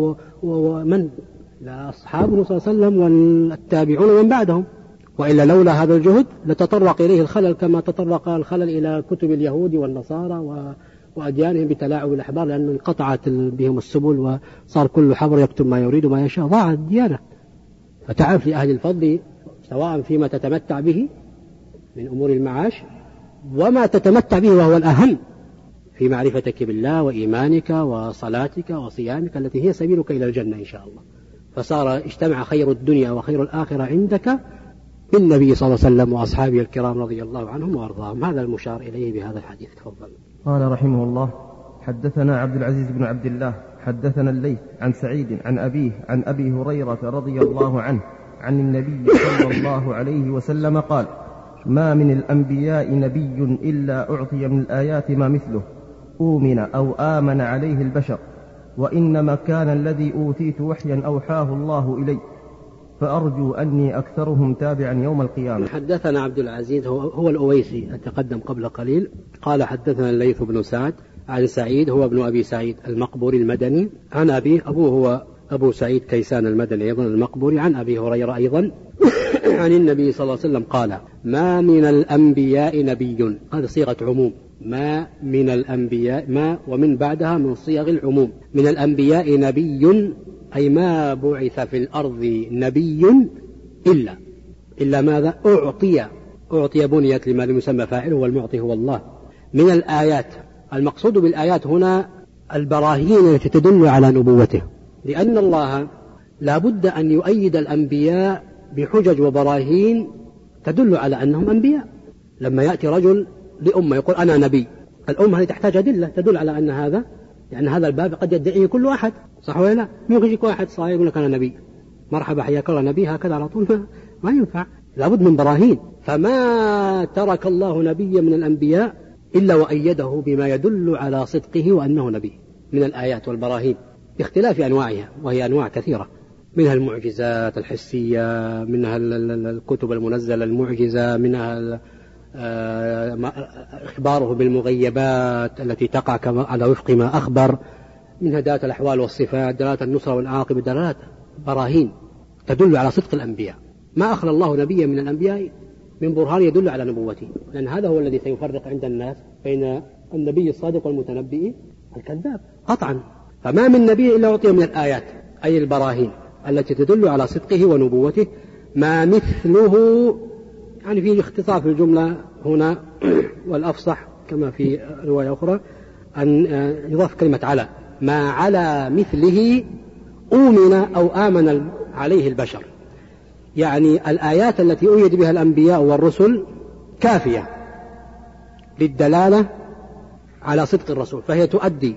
ومن؟ لا أصحابه صلى الله عليه وسلم والتابعون من بعدهم. وإلا لولا هذا الجهد لتطرق إليه الخلل كما تطرق الخلل إلى كتب اليهود والنصارى وأديانهم بتلاعب الأحبار، لأن انقطعت بهم السبل وصار كل حبر يكتب ما يريد وما يشاء، ضاعت الديانة. فتعرف لأهل الفضل سواء فيما تتمتع به من أمور المعاش وما تتمتع به وهو الأهم في معرفتك بالله وإيمانك وصلاتك وصيامك التي هي سبيلك إلى الجنة إن شاء الله. فصار اجتمع خير الدنيا وخير الآخرة عندك بالنبي صلى الله عليه وسلم وأصحابه الكرام رضي الله عنهم وأرضاهم. هذا المشار إليه بهذا الحديث. تفضل. قال رحمه الله: حدثنا عبد العزيز بن عبد الله حدثنا الليث عن سعيد عن أبيه عن أبي هريرة رضي الله عنه عن النبي صلى الله عليه وسلم قال: ما من الأنبياء نبي إلا أعطي من الآيات ما مثله أؤمن أو آمن عليه البشر، وإنما كان الذي أوتيت وحيا أوحاه الله إلي، فأرجو أني أكثرهم تابعا يوم القيامة. حدثنا عبد العزيز هو الأويسي تقدم قبل قليل، قال حدثنا الليث بن سعد عن سعيد هو ابن أبي سعيد المقبوري المدني عن أبيه، أبوه هو أبو سعيد كيسان المدني أيضا المقبوري، عن أبي هريرة أيضا عن النبي صلى الله عليه وسلم قال: ما من الأنبياء نبي، هذه صيغة عموم، ما من الأنبياء، ما ومن بعدها من صيغ العموم، من الأنبياء نبي أي ما بعث في الأرض نبي إلا ماذا؟ أعطي بنيت لما لم يسمى فاعله والمعطي هو الله. من الآيات، المقصود بالآيات هنا البراهين التي تدل على نبوته، لأن الله لا بد أن يؤيد الأنبياء بحجج وبراهين تدل على أنهم أنبياء. لما يأتي رجل لأمة يقول أنا نبي، الأمة هذه تحتاج أدلة تدل على أن هذا، يعني هذا الباب قد يدعيه كل أحد، صح ولا لا؟ ممكن يجيك واحد صاير يقول لك أنا نبي، مرحبا حياك الله نبي، هكذا على طول ما ينفع، لابد من براهين. فما ترك الله نبيا من الأنبياء إلا وأيده بما يدل على صدقه وأنه نبي من الآيات والبراهين باختلاف أنواعها، وهي أنواع كثيرة، منها المعجزات الحسية، منها الكتب المنزلة المعجزة، منها إخباره بالمغيبات التي تقع على وفق ما أخبر، منها دلالة الأحوال والصفات، دلالة النصرة والعاقبة، دلالات براهين تدل على صدق الأنبياء. ما أخلى الله نبيا من الأنبياء من برهان يدل على نبوته، لأن هذا هو الذي سيفرق عند الناس بين النبي الصادق والمتنبئ الكذاب قطعا. فما من نبي إلا أعطي من الآيات أي البراهين التي تدل على صدقه ونبوته ما مثله، يعني في اختصار في الجملة هنا والأفصح كما في رواية أخرى أن يضاف كلمة على، ما على مثله أؤمن أو آمن عليه البشر، يعني الآيات التي أؤيد بها الأنبياء والرسل كافية للدلالة على صدق الرسول، فهي تؤدي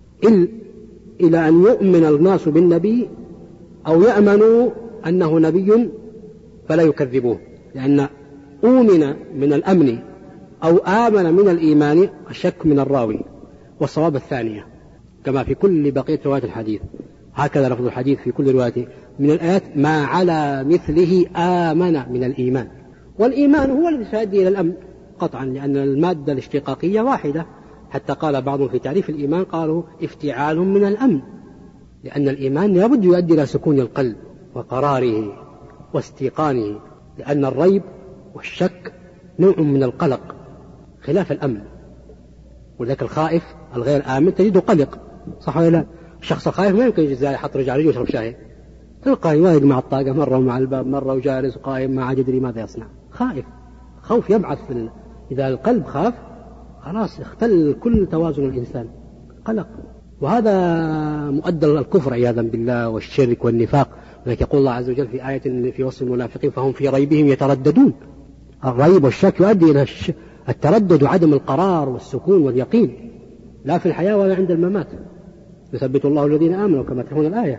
إلى أن يؤمن الناس بالنبي أو يأمنوا أنه نبي فلا يكذبوه، لأن أؤمن من الأمن أو آمن من الإيمان الشك من الراوي، والصواب الثانية كما في كل بقية روايات الحديث، هكذا لفظ الحديث في كل رواية من الآيات ما على مثله آمن من الإيمان، والإيمان هو الذي سيؤدي إلى الأمن قطعا، لأن المادة الاشتقاقية واحدة، حتى قال بعضهم في تعريف الإيمان قالوا افتعال من الأمن، لأن الإيمان لابد يؤدي إلى سكون القلب وقراره واستيقانه، لأن الريب والشك نوع من القلق خلاف الأمن، ولذلك الخائف الغير آمن تجده قلق، صح ولا لا؟ الشخص الخائف ما يمكن يجي يحط رجع رجله ويشرب شاي، تلقى واقف مع الطاقة مرة ومع الباب مرة وجالس قائم ما عاد يدري ماذا يصنع، خائف، خوف يبعث إذا القلب خاف خلاص اختل كل توازن الإنسان، قلق، وهذا مؤدى الكفر عياذا بالله والشرك والنفاق. لذلك يقول الله عز وجل في آية في وصف المنافقين فهم في ريبهم يترددون، الريب والشك يؤدي إلى التردد وعدم القرار والسكون واليقين، لا في الحياة ولا عند الممات، يثبت الله الذين آمنوا كما تفهمون الآية.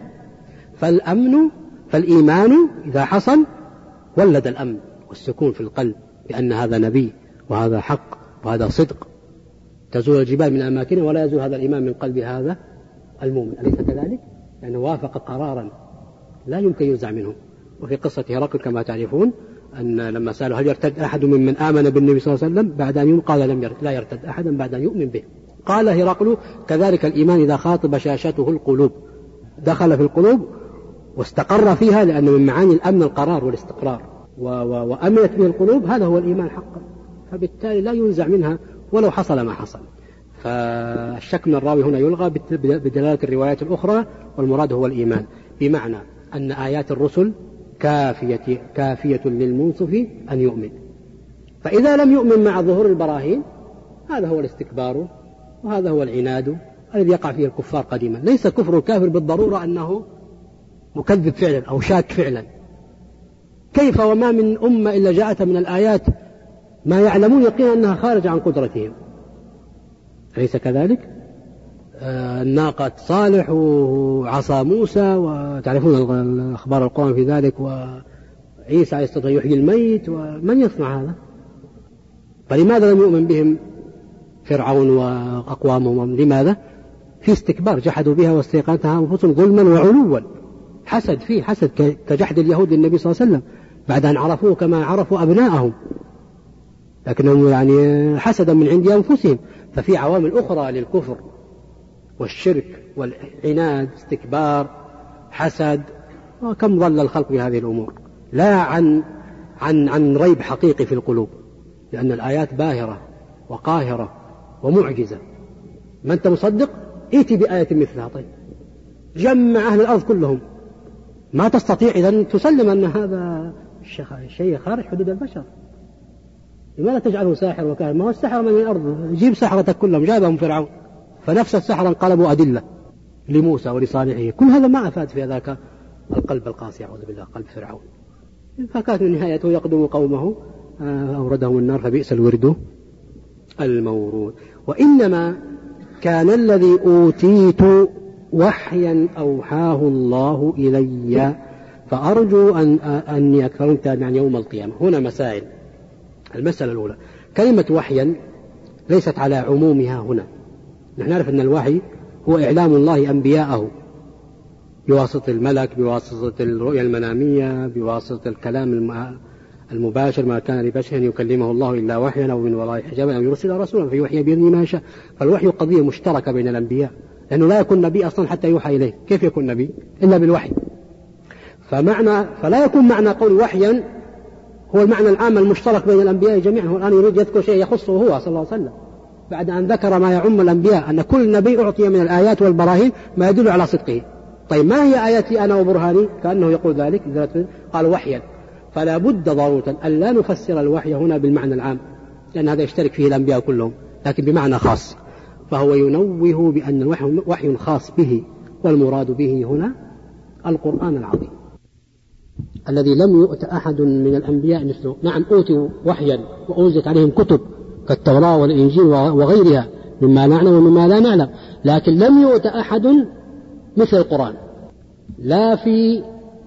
فالإيمان إذا حصل ولد الأمن والسكون في القلب، لأن هذا نبي وهذا حق وهذا صدق، تزول الجبال من أماكنه ولا يزول هذا الإيمان من قلب هذا المؤمن، أليس كذلك؟ لأنه وافق قرارا لا يمكن ينزع منه. وفي قصة هرقل كما تعرفون أن لما سألوا هل يرتد أحد ممن آمن بالنبي صلى الله عليه وسلم بعد أن يؤمن، قال لا يرتد أحدا بعد أن يؤمن به. قال هرقل كذلك الإيمان إذا خاطب شاشته القلوب دخل في القلوب واستقر فيها، لأن من معاني الأمن القرار والاستقرار، وأمنت به القلوب، هذا هو الإيمان حقا، فبالتالي لا ينزع منها ولو حصل ما حصل. فالشك من الراوي هنا يلغى بدلالة الروايات الأخرى، والمراد هو الإيمان، بمعنى أن آيات الرسل كافية للمنصف أن يؤمن، فإذا لم يؤمن مع ظهور البراهين هذا هو الاستكبار وهذا هو العناد الذي يقع فيه الكفار قديما. ليس كفر الكافر بالضرورة أنه مكذب فعلا أو شاك فعلا، كيف وما من أمة إلا جاءت من الآيات ما يعلمون يقينا أنها خارجة عن قدرتهم، أليس كذلك؟ ناقة صالح وعصا موسى، وتعرفون أخبار القرآن في ذلك، وعيسى يستطيع يحيي الميت، ومن يصنع هذا؟ فلماذا لم يؤمن بهم فرعون وأقوامهم؟ لماذا؟ في استكبار، جحدوا بها واستيقنتها أنفسهم ظلما وعلوا. حسد، فيه حسد كجحد اليهود للنبي صلى الله عليه وسلم بعد أن عرفوه كما عرفوا أبناءهم، لكنهم يعني حسدا من عند أنفسهم. ففي عوامل أخرى للكفر والشرك والعناد، استكبار، حسد، وكم ضل الخلق بهذه الأمور، لا عن ريب حقيقي في القلوب، لأن الآيات باهرة وقاهرة ومعجزة. ما أنت مصدق؟ ائتي بآية مثلها. طيب جمع أهل الأرض كلهم، ما تستطيع إذن تسلم أن هذا شيء خارج حدود البشر. لماذا تجعله ساحر وكاهن؟ ما هو السحر من الأرض، جيب سحرتك كلهم، جابهم فرعون، فنفس السحر انقلبوا أدلة لموسى ولصالحه. كل هذا ما أفاد في ذاك القلب القاسي، أعوذ بالله، قلب فرعون. فكانت نهايته يقدم قومه أوردهم النار فبئس الورد المورود. وإنما كان الذي أوتيت وحيا أوحاه الله إلي فأرجو أني أكرمت عن يوم القيامة. هنا مسائل. المسألة الأولى، كلمة وحيا ليست على عمومها هنا. نحن نعرف أن الوحي هو إعلام الله أنبياءه بواسطة الملك، بواسطة الرؤيا المنامية، بواسطة الكلام المباشر، ما كان لبشر يكلمه الله إلا وحيا أو من وراء حجاب أو يرسل رسولا فيوحي بإذنه ما يشاء. فالوحي قضية مشتركة بين الأنبياء، لأنه لا يكون نبي أصلا حتى يوحى إليه. كيف يكون نبي إلا بالوحي؟ فلا يكون معنى قول وحيا هو المعنى العام المشترك بين الأنبياء جميعا. هو الآن يريد يذكر شيء يخصه هو صلى الله عليه وسلم، بعد أن ذكر ما يعم الأنبياء، أن كل نبي أعطي من الآيات والبراهين ما يدل على صدقه. طيب ما هي آياتي أنا وبرهاني؟ كأنه يقول ذلك، قال وحيا. فلا بد ضرورة أن لا نفسر الوحي هنا بالمعنى العام، لأن هذا يشترك فيه الأنبياء كلهم، لكن بمعنى خاص. فهو ينوه بأن الوحي وحي خاص به، والمراد به هنا القرآن العظيم الذي لم يؤت أحد من الأنبياء مثله. نعم أوتوا وحيا وأنزلت عليهم كتب كالتوراة والإنجيل وغيرها مما نعلم ومما لا نعلم، لكن لم يؤت أحد مثل القرآن، لا في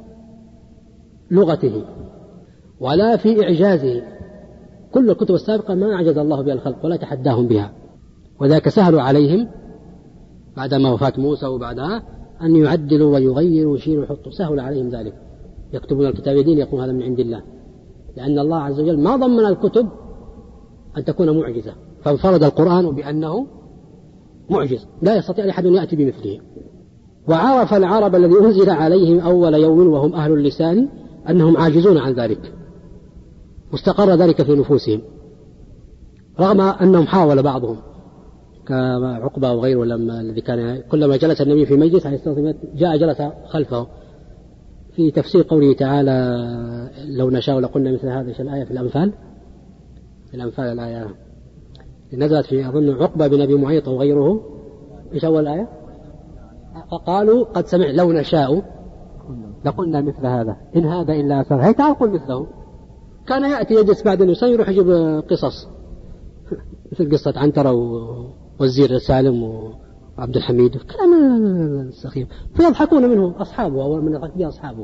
لغته ولا في إعجازه. كل الكتب السابقة ما أعجز الله بها الخلق ولا تحداهم بها، وذاك سهل عليهم بعدما وفاة موسى وبعدها أن يعدلوا ويغيروا ويشيروا ويحطوا، سهل عليهم ذلك. يكتبون الكتاب يدين يقول هذا من عند الله، لأن الله عز وجل ما ضمن الكتب أن تكون معجزة، فانفرد القرآن بأنه معجز لا يستطيع أحد يأتي بمثله. وعرف العرب الذي أنزل عليهم أول يوم وهم أهل اللسان أنهم عاجزون عن ذلك، واستقر ذلك في نفوسهم، رغم أنهم حاول بعضهم كعقبة وغيره، لما الذي كان كلما جلس النبي في مجلس عليه الصلاة والسلام جاء جلس خلفه. في تفسير قوله تعالى لو نشاء لقلنا مثل هذه الآية في الأنفال الآية نزلت في أظن عقبة بن أبي معيط وغيره. إيش أول الآية؟ فقالوا قد سمع لو نشاء لقلنا مثل هذا إن هذا إلا أسر. هي تعال قل مثله. كان يأتي يجلس بعد أن يصلي يروح يجيب قصص مثل قصة عنترة والزير سالم وعبد الحميد، كلام السخيف، فيضحكون منه أصحابه أو من يضحك به أصحابه.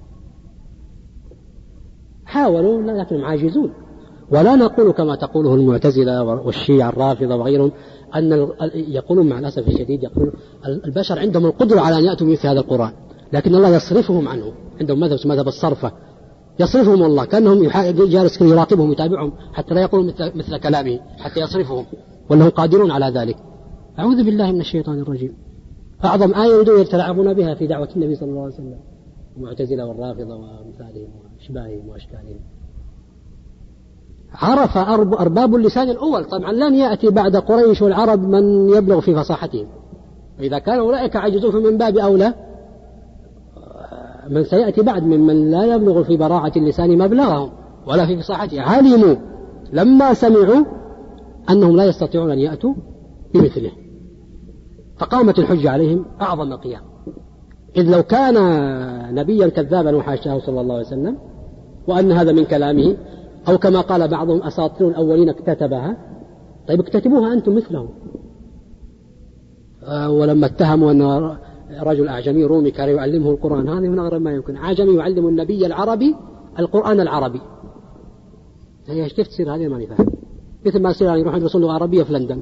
حاولوا لكنهم عاجزون. ولا نقول كما تقوله المعتزلة والشيعة الرافضة وغيرهم أن يقولون مع الأسف الشديد، يقولون البشر عندهم القدرة على أن يأتوا مثل هذا القرآن، لكن الله يصرفهم عنه. عندهم مذهب الصرفة، يصرفهم الله كأنهم جالس يراقبهم يتابعهم حتى لا يقولوا مثل كلامه، حتى يصرفهم، وأنهم قادرون على ذلك. أعوذ بالله من الشيطان الرجيم. أعظم آية يريدون يتلاعبون بها في دعوة النبي صلى الله عليه وسلم، المعتزلة والرافضة وأمثالهم وأشباههم وأشكالهم. عرف أرباب اللسان الأول طبعا لن يأتي بعد قريش والعرب من يبلغ في فصاحتهم، وإذا كان أولئك عجزوا فمن باب أولى من سيأتي بعد ممن لا يبلغ في براعة اللسان مبلغهم ولا في فصاحته. علموا لما سمعوا أنهم لا يستطيعون أن يأتوا بمثله، فقامت الحجة عليهم أعظم قيام. إذ لو كان نبيا كذابا وحاشاه صلى الله عليه وسلم وأن هذا من كلامه، أو كما قال بعضهم أساطير الأولين اكتتبها، طيب اكتتبوها أنتم مثلهم. ولما اتهموا أن رجل أعجمي رومي كان يعلمه القرآن، هذه من أغرب ما يمكن، أعجمي يعلم النبي العربي القرآن العربي. هي كيف تصير هذه؟ ما نفهم. مثل ما يصير يروح يدرسون اللغة العربية في لندن،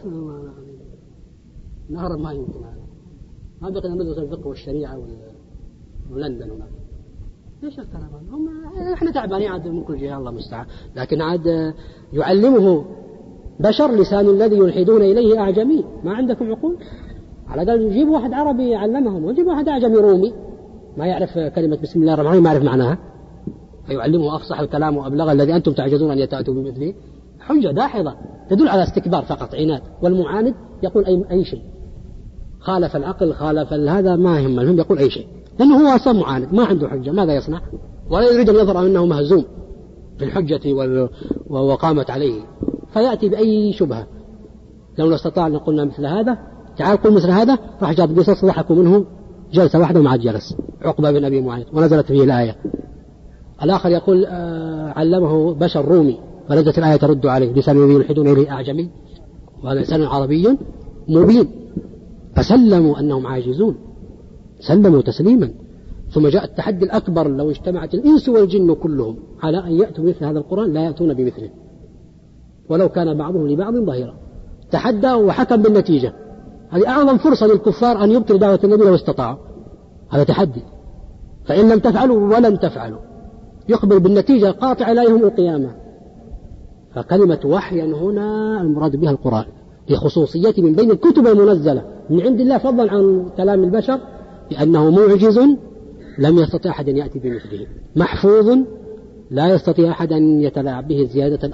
نهر ما يمكن هذا، ما بقي ندرس الفقه والشريعة ولندن هناك. ليش الكلام هذا؟ هم احنا تعبانين عاد من كل جهة، الله المستعان. لكن عاد يعلمه بشر لسان الذي يلحدون إليه أعجمي، ما عندكم عقول؟ على الأقل يجيب واحد عربي يعلمهم، ويجيب واحد أعجمي رومي ما يعرف كلمة بسم الله الرحمن الرحيم، ما يعرف معناها، فيعلمه أفصح الكلام وأبلغ الذي أنتم تعجزون أن يتأتوا بمثله. حجة داحضة تدل على استكبار فقط، عناد. والمعاند يقول أي شيء، خالف العقل خالف هذا ما يهم، المهم يقول أي شيء، لأنه هو أصلا معاند ما عنده حجة، ماذا يصنع؟ ولا يريد أن يظهر أنه مهزوم في الحجة وقامت عليه، فيأتي بأي شبهة. لو استطاع أن قلنا مثل هذا، تعال قل مثل هذا، راح جاب قصص ضحكوا منه جلسة واحدة وما عاد جلس، عقبة بن أبي معيط، ونزلت فيه الآية. الآخر يقول علمه بشر رومي، فنزلت الآية ترد عليه، لسان الذي يلحدون إليه أعجمي وهذا لسان عربي مبين. فسلموا أنهم عاجزون، سلموا تسليما. ثم جاء التحدي الأكبر، لو اجتمعت الإنس والجن كلهم على أن يأتوا بمثل هذا القرآن لا يأتون بمثله ولو كان بعضهم لبعض ظهيرا. تحدى وحكم بالنتيجة. هذه أعظم فرصة للكفار أن يبطلوا دعوة النبي لو استطاعوا، هذا تحدي. فإن لم تفعلوا ولن تفعلوا، يخبر بالنتيجة قاطعة إلى يوم القيامة. فكلمة وحي هنا المراد بها القرآن لخصوصيته من بين الكتب المنزلة من عند الله، فضلا عن كلام البشر، لأنه معجز لم يستطيع أحد أن يأتي بمثله، محفوظ لا يستطيع أحد أن يتلاعب به زيادة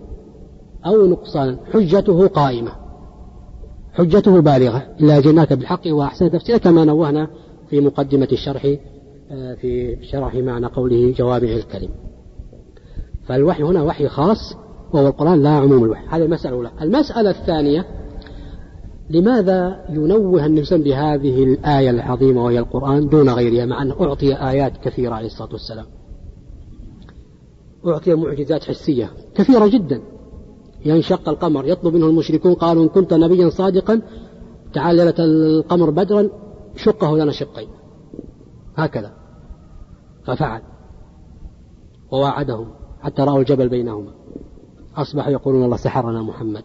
أو نقصان، حجته قائمة، حجته بالغة، إلا جئناك بالحق وأحسن تفسير، كما نوهنا في مقدمة الشرح في شرح معنى قوله جوامع الكلم. فالوحي هنا وحي خاص وهو القرآن لا عموم الوحي. هذه المسألة الأولى. المسألة الثانية، لماذا ينوه النبي بهذه الآية العظيمة وهي القرآن دون غيرها، مع أنه أعطي آيات كثيرة عليه الصلاة والسلام، أعطي معجزات حسية كثيرة جدا. ينشق القمر، يطلب منه المشركون قالوا إن كنت نبيا صادقا تعال ليلة القمر بدرا شقه لنا شقين، هكذا ففعل وواعدهم حتى رأوا الجبل بينهما، أصبحوا يقولون الله سحرنا محمد.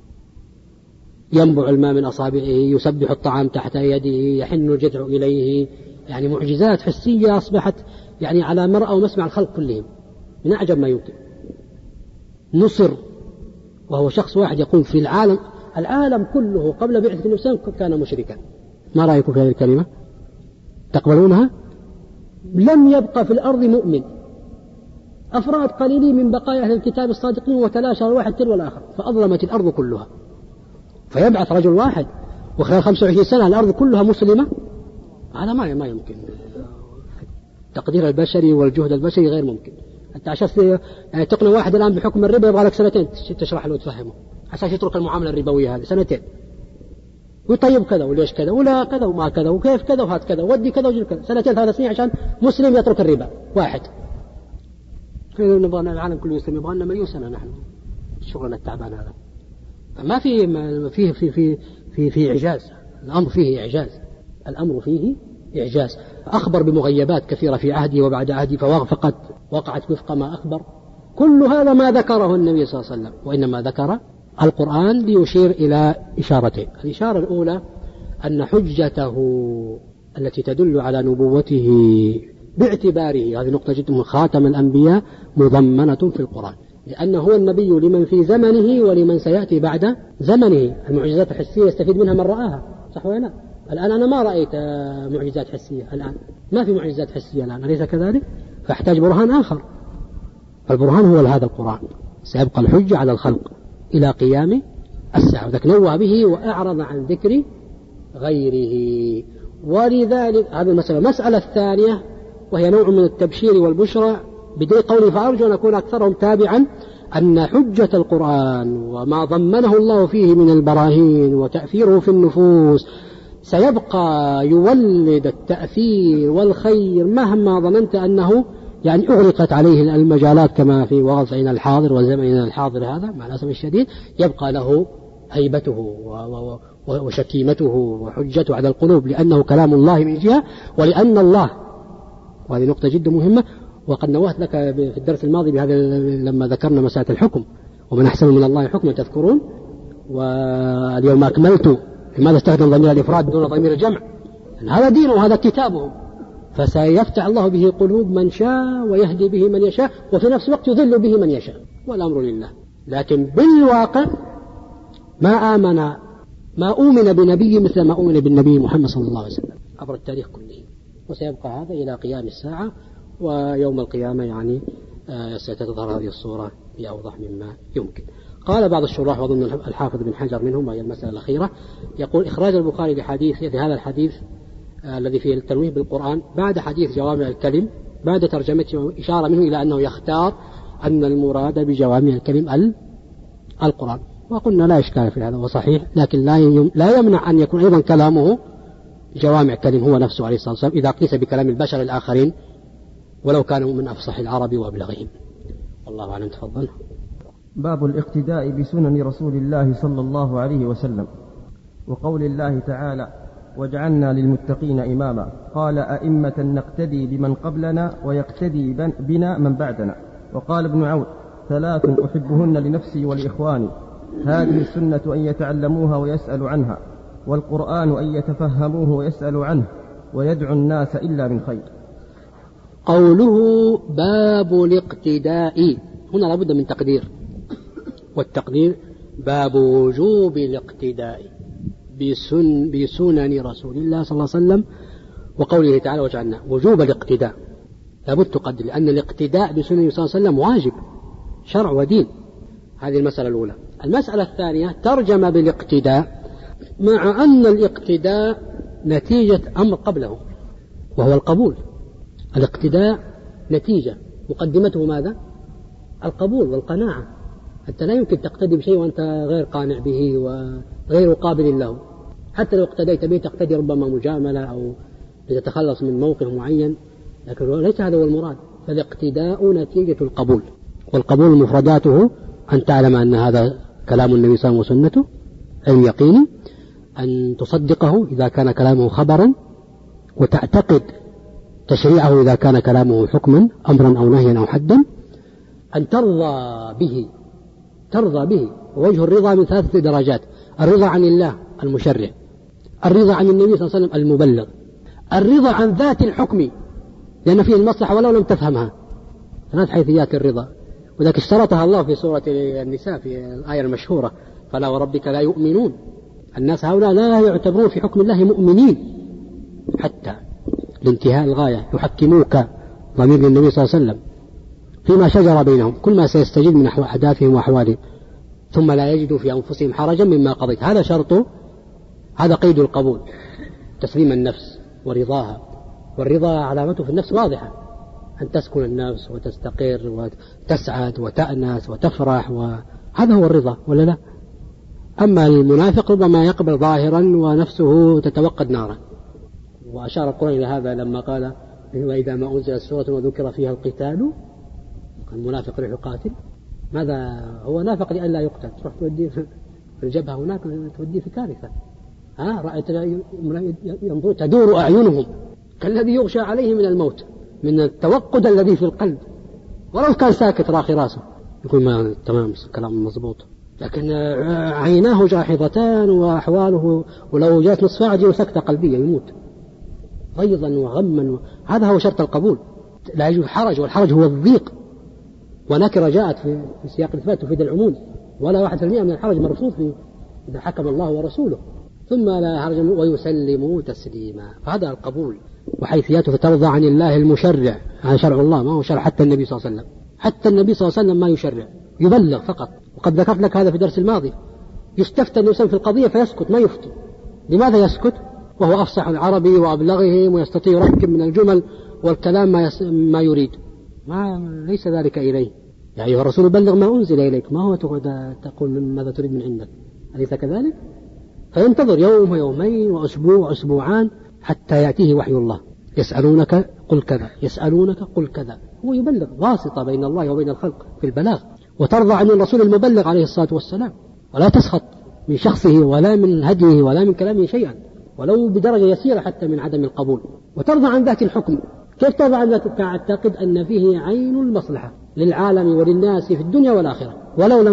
ينبع الماء من أصابعه، يسبح الطعام تحت يده، يحن الجذع إليه، يعني معجزات حسية أصبحت يعني على مرأى ومسمع الخلق كلهم، من أعجب ما يمكن. نصر وهو شخص واحد يقول في العالم كله قبل بعثة النبي كان مشركا. ما رأيكم في هذه الكلمة؟ تقبلونها؟ لم يبقى في الأرض مؤمن، أفراد قليلين من بقايا أهل الكتاب الصادقين، وتلاشى الواحد تلو الآخر، فأظلمت الأرض كلها. فيبعث رجل واحد وخلال 25 سنة الأرض كلها مسلمة، هذا ما يمكن. التقدير البشري والجهد البشري غير ممكن. أنت عشان يعني تقنع واحد الآن بحكم الربا يبغى لك 2 سنين تشرح له وتفهمه عشان يترك المعاملة الربوية هذه 2 سنين، ويطيب كذا وليش كذا ولا كذا وما كذا وكيف كذا وهات كذا ودي كذا وجل كذا، 2 3 سنين عشان مسلم يترك الربا واحد. نبغى العالم كله يسلم، يبغى لنا 1,000,000 سنة نحن شغلنا التعبان هذا. ما في إعجاز، الأمر فيه إعجاز، الأمر فيه إعجاز. أخبر بمغيبات كثيرة في عهده وبعد عهده فقد وقعت وفق ما أخبر. كل هذا ما ذكره النبي صلى الله عليه وسلم، وإنما ذكر القرآن ليشير إلى إشارتين. الإشارة الأولى أن حجته التي تدل على نبوته باعتباره، هذه نقطة جدا، خاتم الأنبياء، مضمنة في القرآن، لأنه هو النبي لمن في زمنه ولمن سيأتي بعد زمنه. المعجزات الحسية يستفيد منها من رآها، صح ولا لا؟ الآن أنا ما رأيت معجزات حسية، الآن ما في معجزات حسية الآن، أليس كذلك؟ فاحتاج برهان آخر. البرهان هو هذا القرآن، سيبقى الحجة على الخلق إلى قيام الساعة، وذلك نوه به وأعرض عن ذكر غيره. ولذلك هذه المسألة الثانية، وهي نوع من التبشير والبشرى بدون قوله فأرجو أن أكون أكثرهم تابعا، أن حجة القرآن وما ضمنه الله فيه من البراهين وتأثيره في النفوس سيبقى يولد التأثير والخير مهما ظننت أنه يعني أغلقت عليه المجالات، كما في وضعنا الحاضر وزمننا الحاضر هذا مع الأسف الشديد، يبقى له هيبته وشكيمته وحجته على القلوب، لأنه كلام الله من جهة، ولأن الله، وهذه نقطة جدا مهمة وقد نوهت لك في الدرس الماضي بهذا لما ذكرنا مسألة الحكم، ومن أحسن من الله حكما تذكرون. واليوم أكملت، لماذا استخدم ضمير الإفراد دون ضمير الجمع؟ هذا دينه وهذا كتابه، فسيفتح الله به قلوب من شاء ويهدي به من يشاء، وفي نفس الوقت يذل به من يشاء، والأمر لله. لكن بالواقع ما أؤمن بنبي مثل ما أؤمن بالنبي محمد صلى الله عليه وسلم عبر التاريخ كله، وسيبقى هذا إلى قيام الساعة، ويوم القيامة يعني ستظهر هذه الصورة بأوضح مما يمكن. قال بعض الشراح وضمن الحافظ بن حجر منهم، وهي المسألة الأخيرة، يقول إخراج البخاري لهذا الحديث الذي فيه التنويه بالقرآن بعد حديث جوامع الكلم بعد ترجمته إشارة منه إلى أنه يختار أن المراد بجوامع الكلم القرآن. وقلنا لا إشكال في هذا وصحيح، لكن لا يمنع أن يكون أيضا كلامه جوامع كلم هو نفسه عليه الصلاة والسلام إذا قيس بكلام البشر الآخرين ولو كانوا من أفصح العرب وأبلغهم. والله أعلم. تفضل. باب الاقتداء بسنن رسول الله صلى الله عليه وسلم، وقول الله تعالى: وجعلنا للمتقين إماما. قال: أئمة نقتدي بمن قبلنا ويقتدي بنا من بعدنا. وقال ابن عون: 3 أحبهن لنفسي ولإخواني، هذه السنة أن يتعلموها ويسألوا عنها، والقرآن أن يتفهموه ويسألوا عنه، ويدعو الناس إلا من خير. قوله باب الاقتداء هنا لابد من تقدير، والتقدير باب وجوب الاقتداء بسنن رسول الله صلى الله عليه وسلم، وقوله تعالى: وجعلنا. وجوب الاقتداء لابد تقدر، لأن الاقتداء بسنن صلى الله عليه وسلم واجب شرع ودين. هذه المسألة الأولى. المسألة الثانية ترجم بالاقتداء مع أن الاقتداء نتيجة أمر قبله وهو القبول. الاقتداء نتيجة مقدمته ماذا؟ القبول والقناعة. حتى لا يمكن تقتدي بشيء وأنت غير قانع به وغير قابل له. حتى لو اقتديت به تقتدي ربما مجاملة أو لتتخلص من موقف معين، لكن ليس هذا هو المراد. فالاقتداء نتيجة القبول، والقبول مفرداته أن تعلم أن هذا كلام النبي صلى الله عليه وسلم وسنته، علم يقيني، أن تصدقه إذا كان كلامه خبرا، وتعتقد تشريعه إذا كان كلامه حكما أمرا أو نهيا أو حدا، أن ترضى به. ووجه الرضا من 3 درجات: الرضا عن الله المشرع، الرضا عن النبي صلى الله عليه وسلم المبلغ، الرضا عن ذات الحكم لأن فيه المصلحة ولو لم تفهمها. 3 حيثيات الرضا، وذلك اشترطها الله في سورة النساء في الآية المشهورة: فلا وربك لا يؤمنون. الناس هؤلاء لا يعتبرون في حكم الله مؤمنين حتى لانتهاء الغاية. يحكموك ضمير للنبي صلى الله عليه وسلم فيما شجر بينهم، كل ما سيستجيب من أحداثهم وأحوالهم، ثم لا يجدوا في أنفسهم حرجا مما قضيت. هذا شرطه، هذا قيد القبول، تسليم النفس ورضاها. والرضا علامته في النفس واضحة، أن تسكن النفس وتستقر وتسعد وتأنس وتفرح، وهذا هو الرضا ولا لا؟ أما المنافق ربما يقبل ظاهرا ونفسه تتوقد نارا. وأشار القرآن إلى هذا لما قال: وإذا ما أنزلت سورة وذكر فيها القتال المنافق يروح يقاتل. ماذا هو نافق لألا يقتل؟ تروح توديه في الجبهة هناك، توديه في كارثة. رأيت ينظر تدور أعينهم كالذي يغشى عليه من الموت، من التوقد الذي في القلب، ولو كان ساكت راخي راسه يقول ما تمام كلام مضبوط، لكن عيناه جاحظتان وأحواله، ولو جاءت نصف ساعة يجيه سكتة قلبية يموت غيظا وغما. هذا هو شرط القبول. لا يجوز حرج، والحرج هو الضيق، ونكرة جاءت في سياق الإثبات تفيد العموم، ولا 1% من الحرج مرفوض إذا حكم الله ورسوله. ثم لا حرج ويسلموا تسليما. فهذا القبول وحيثياته. فترضى عن الله المشرع، عن شرع الله، ما هو شرع حتى النبي صلى الله عليه وسلم. حتى النبي صلى الله عليه وسلم ما يشرع، يبلغ فقط. وقد ذكرت لك هذا في درس الماضي. يستفتى الإنسان في القضية فيسكت ما يفتي. لماذا يسكت وهو أفصح العربي وأبلغهم ويستطيع يركب من الجمل والكلام ما يريد؟ ليس ذلك إليه. يا أيها الرسول بلغ ما أنزل إليك، ما هو تقول ماذا تريد من عندك؟ أليس كذلك؟ فينتظر يوم ويومين وأسبوع وأسبوعان حتى يأتيه وحي الله. يسألونك قل كذا، يسألونك قل كذا. هو يبلغ، واسطة بين الله وبين الخلق في البلاغ. وترضى عن الرسول المبلغ عليه الصلاة والسلام، ولا تسخط من شخصه ولا من هديه ولا من كلامه شيئا، ولو بدرجة يسيرة حتى من عدم القبول. وترضى عن ذات الحكم. كيف ترضى عن ذات؟ تعتقد أن فيه عين المصلحة للعالم وللناس في الدنيا والآخرة، ولو لم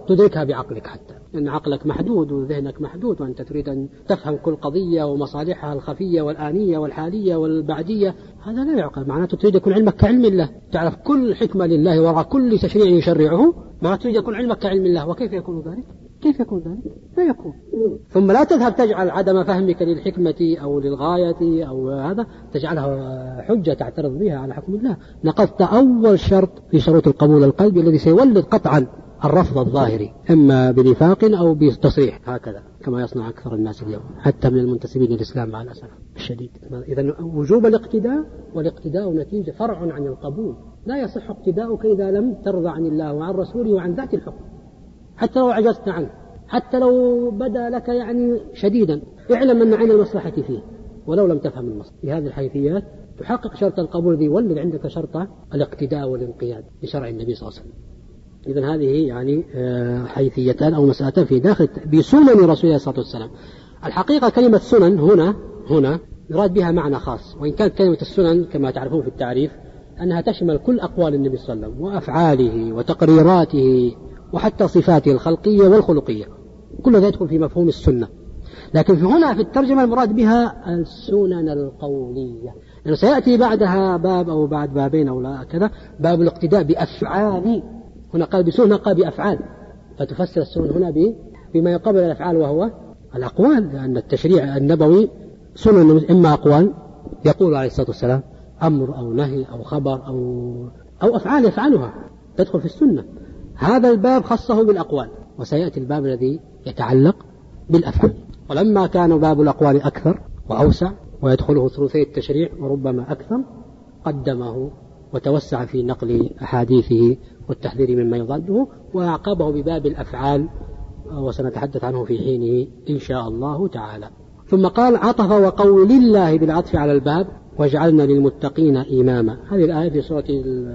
تدركها بعقلك حتى، لأن عقلك محدود وذهنك محدود، وأنت تريد أن تفهم كل قضية ومصالحها الخفية والآنية والحالية والبعدية، هذا لا يعقل. معناته تريد يكون علمك كعلم الله، تعرف كل حكمة لله وراء كل تشريع يشرعه، ما تريد يكون علمك كعلم الله. وكيف يكون ذلك؟ كيف يكون ذلك؟ لا يكون. ثم لا تذهب تجعل عدم فهمك للحكمة أو للغاية أو هذا تجعلها حجة تعترض بها على حكم الله. نقضت أول شرط في شروط القبول القلبي الذي سيولد قطعا الرفض الظاهري، إما بنفاق أو بتصريح، هكذا كما يصنع أكثر الناس اليوم حتى من المنتسبين للإسلام مع الأسف الشديد. إذن وجوب الاقتداء، والاقتداء نتيجة فرع عن القبول. لا يصح اقتداؤك إذا لم ترضى عن الله وعن رسوله وعن ذات الحكم، حتى لو عجزت عنه، حتى لو بدا لك يعني شديدا، اعلم أن عين المصلحة فيه ولو لم تفهم المصلحة. في هذه الحيثيات تحقق شرط القبول الذي يولد عندك شرط الاقتداء والانقياد لشرع النبي صلى الله عليه وسلم. إذن هذه يعني حيثيتان أو مسألتان في داخل بسنن رسول الله صلى الله عليه وسلم. الحقيقة كلمة سنن هنا يراد بها معنى خاص، وإن كانت كلمة السنن كما تعرفون في التعريف أنها تشمل كل أقوال النبي صلى الله عليه وسلم وأفعاله وتقريراته وحتى صفاته الخلقية والخلقية، كل ذلك يدخل في مفهوم السنة. لكن هنا في الترجمة المراد بها السنن القولية، لأنه سيأتي بعدها باب أو بعد بابين أو لا كذا باب الاقتداء بأفعال. هنا قال بسنة، قال بأفعال، فتفسر السنن هنا بما يقابل الأفعال وهو الأقوال، لأن التشريع النبوي سنن إما أقوال يقول عليه الصلاة والسلام أمر أو نهي أو خبر أو أفعال يفعلها تدخل في السنة. هذا الباب خصه بالأقوال، وسيأتي الباب الذي يتعلق بالأفعال. ولما كان باب الأقوال أكثر وأوسع ويدخله ثلثي التشريع وربما أكثر، قدمه وتوسع في نقل أحاديثه والتحذير مما يضاده، وأعقبه بباب الأفعال، وسنتحدث عنه في حينه إن شاء الله تعالى. ثم قال عطف وقول الله بالعطف على الباب واجعلنا للمتقين إماما. هذه الآية في سورة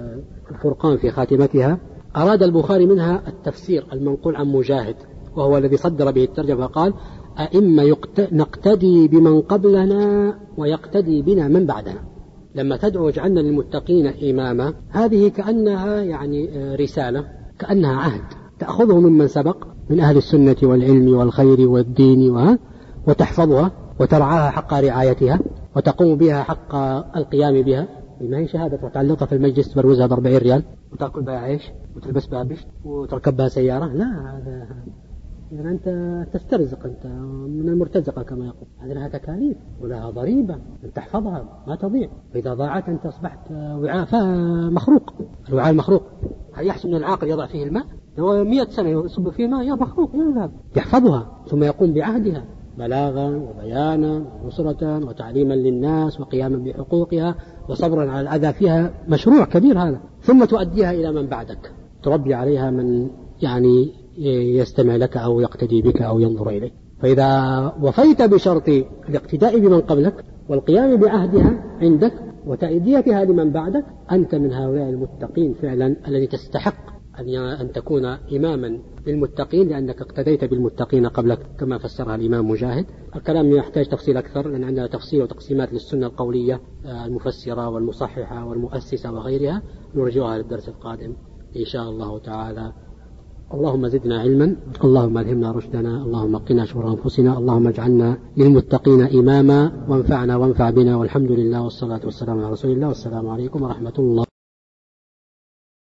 الفرقان في خاتمتها أراد البخاري منها التفسير المنقول عن مجاهد، وهو الذي صدر به الترجمة، فقال أئمة نقتدي بمن قبلنا ويقتدي بنا من بعدنا. لما تدعو واجعلنا للمتقين إماما، هذه كأنها يعني رسالة، كأنها عهد تأخذه ممن سبق من أهل السنة والعلم والخير والدين، وتحفظها وترعاها حق رعايتها وتقوم بها حق القيام بها. ما هي شهادة وتعلقها في المجلس تبروزها ب40 ريال وتأكل بها عيش وتلبس بها بشت وتركب بها سيارة؟ لا، هذا إذا أنت تسترزق، أنت من المرتزقة كما يقول. هذه لها تكاليف ولها ضريبة أن تحفظها ما تضيع، فإذا ضاعت أنت أصبحت وعاء مخروق. الوعاء المخروق هل يحسن أن العاقل يضع فيه الماء؟ لو 100 سنة يصب فيه ماء يا مخروق يذهب. يحفظها ثم يقوم بعهدها بلاغا وبيانا ونصرة وتعليما للناس وقياما بحقوقها وصبرا على الأذى فيها، مشروع كبير هذا. ثم تؤديها إلى من بعدك، تربي عليها من يعني يستمع لك أو يقتدي بك أو ينظر إليك. فإذا وفيت بشرط الاقتداء بمن قبلك والقيام بعهدها عندك وتأديتها لمن بعدك، أنت من هؤلاء المتقين فعلا الذي تستحق أن تكون إماما للمتقين، لأنك اقتديت بالمتقين قبلك كما فسرها الإمام مجاهد. الكلام يحتاج تفصيل أكثر، لأن عندنا تفصيل وتقسيمات للسنة القولية المفسرة والمصححة والمؤسسة وغيرها، نرجوها للدرس القادم إن شاء الله تعالى. اللهم زدنا علما، اللهم ألهمنا رشدنا، اللهم قنا شرور أنفسنا، اللهم اجعلنا للمتقين إماما، وانفعنا وانفع بنا، والحمد لله والصلاة والسلام على رسول الله، والسلام عليكم ورحمة الله.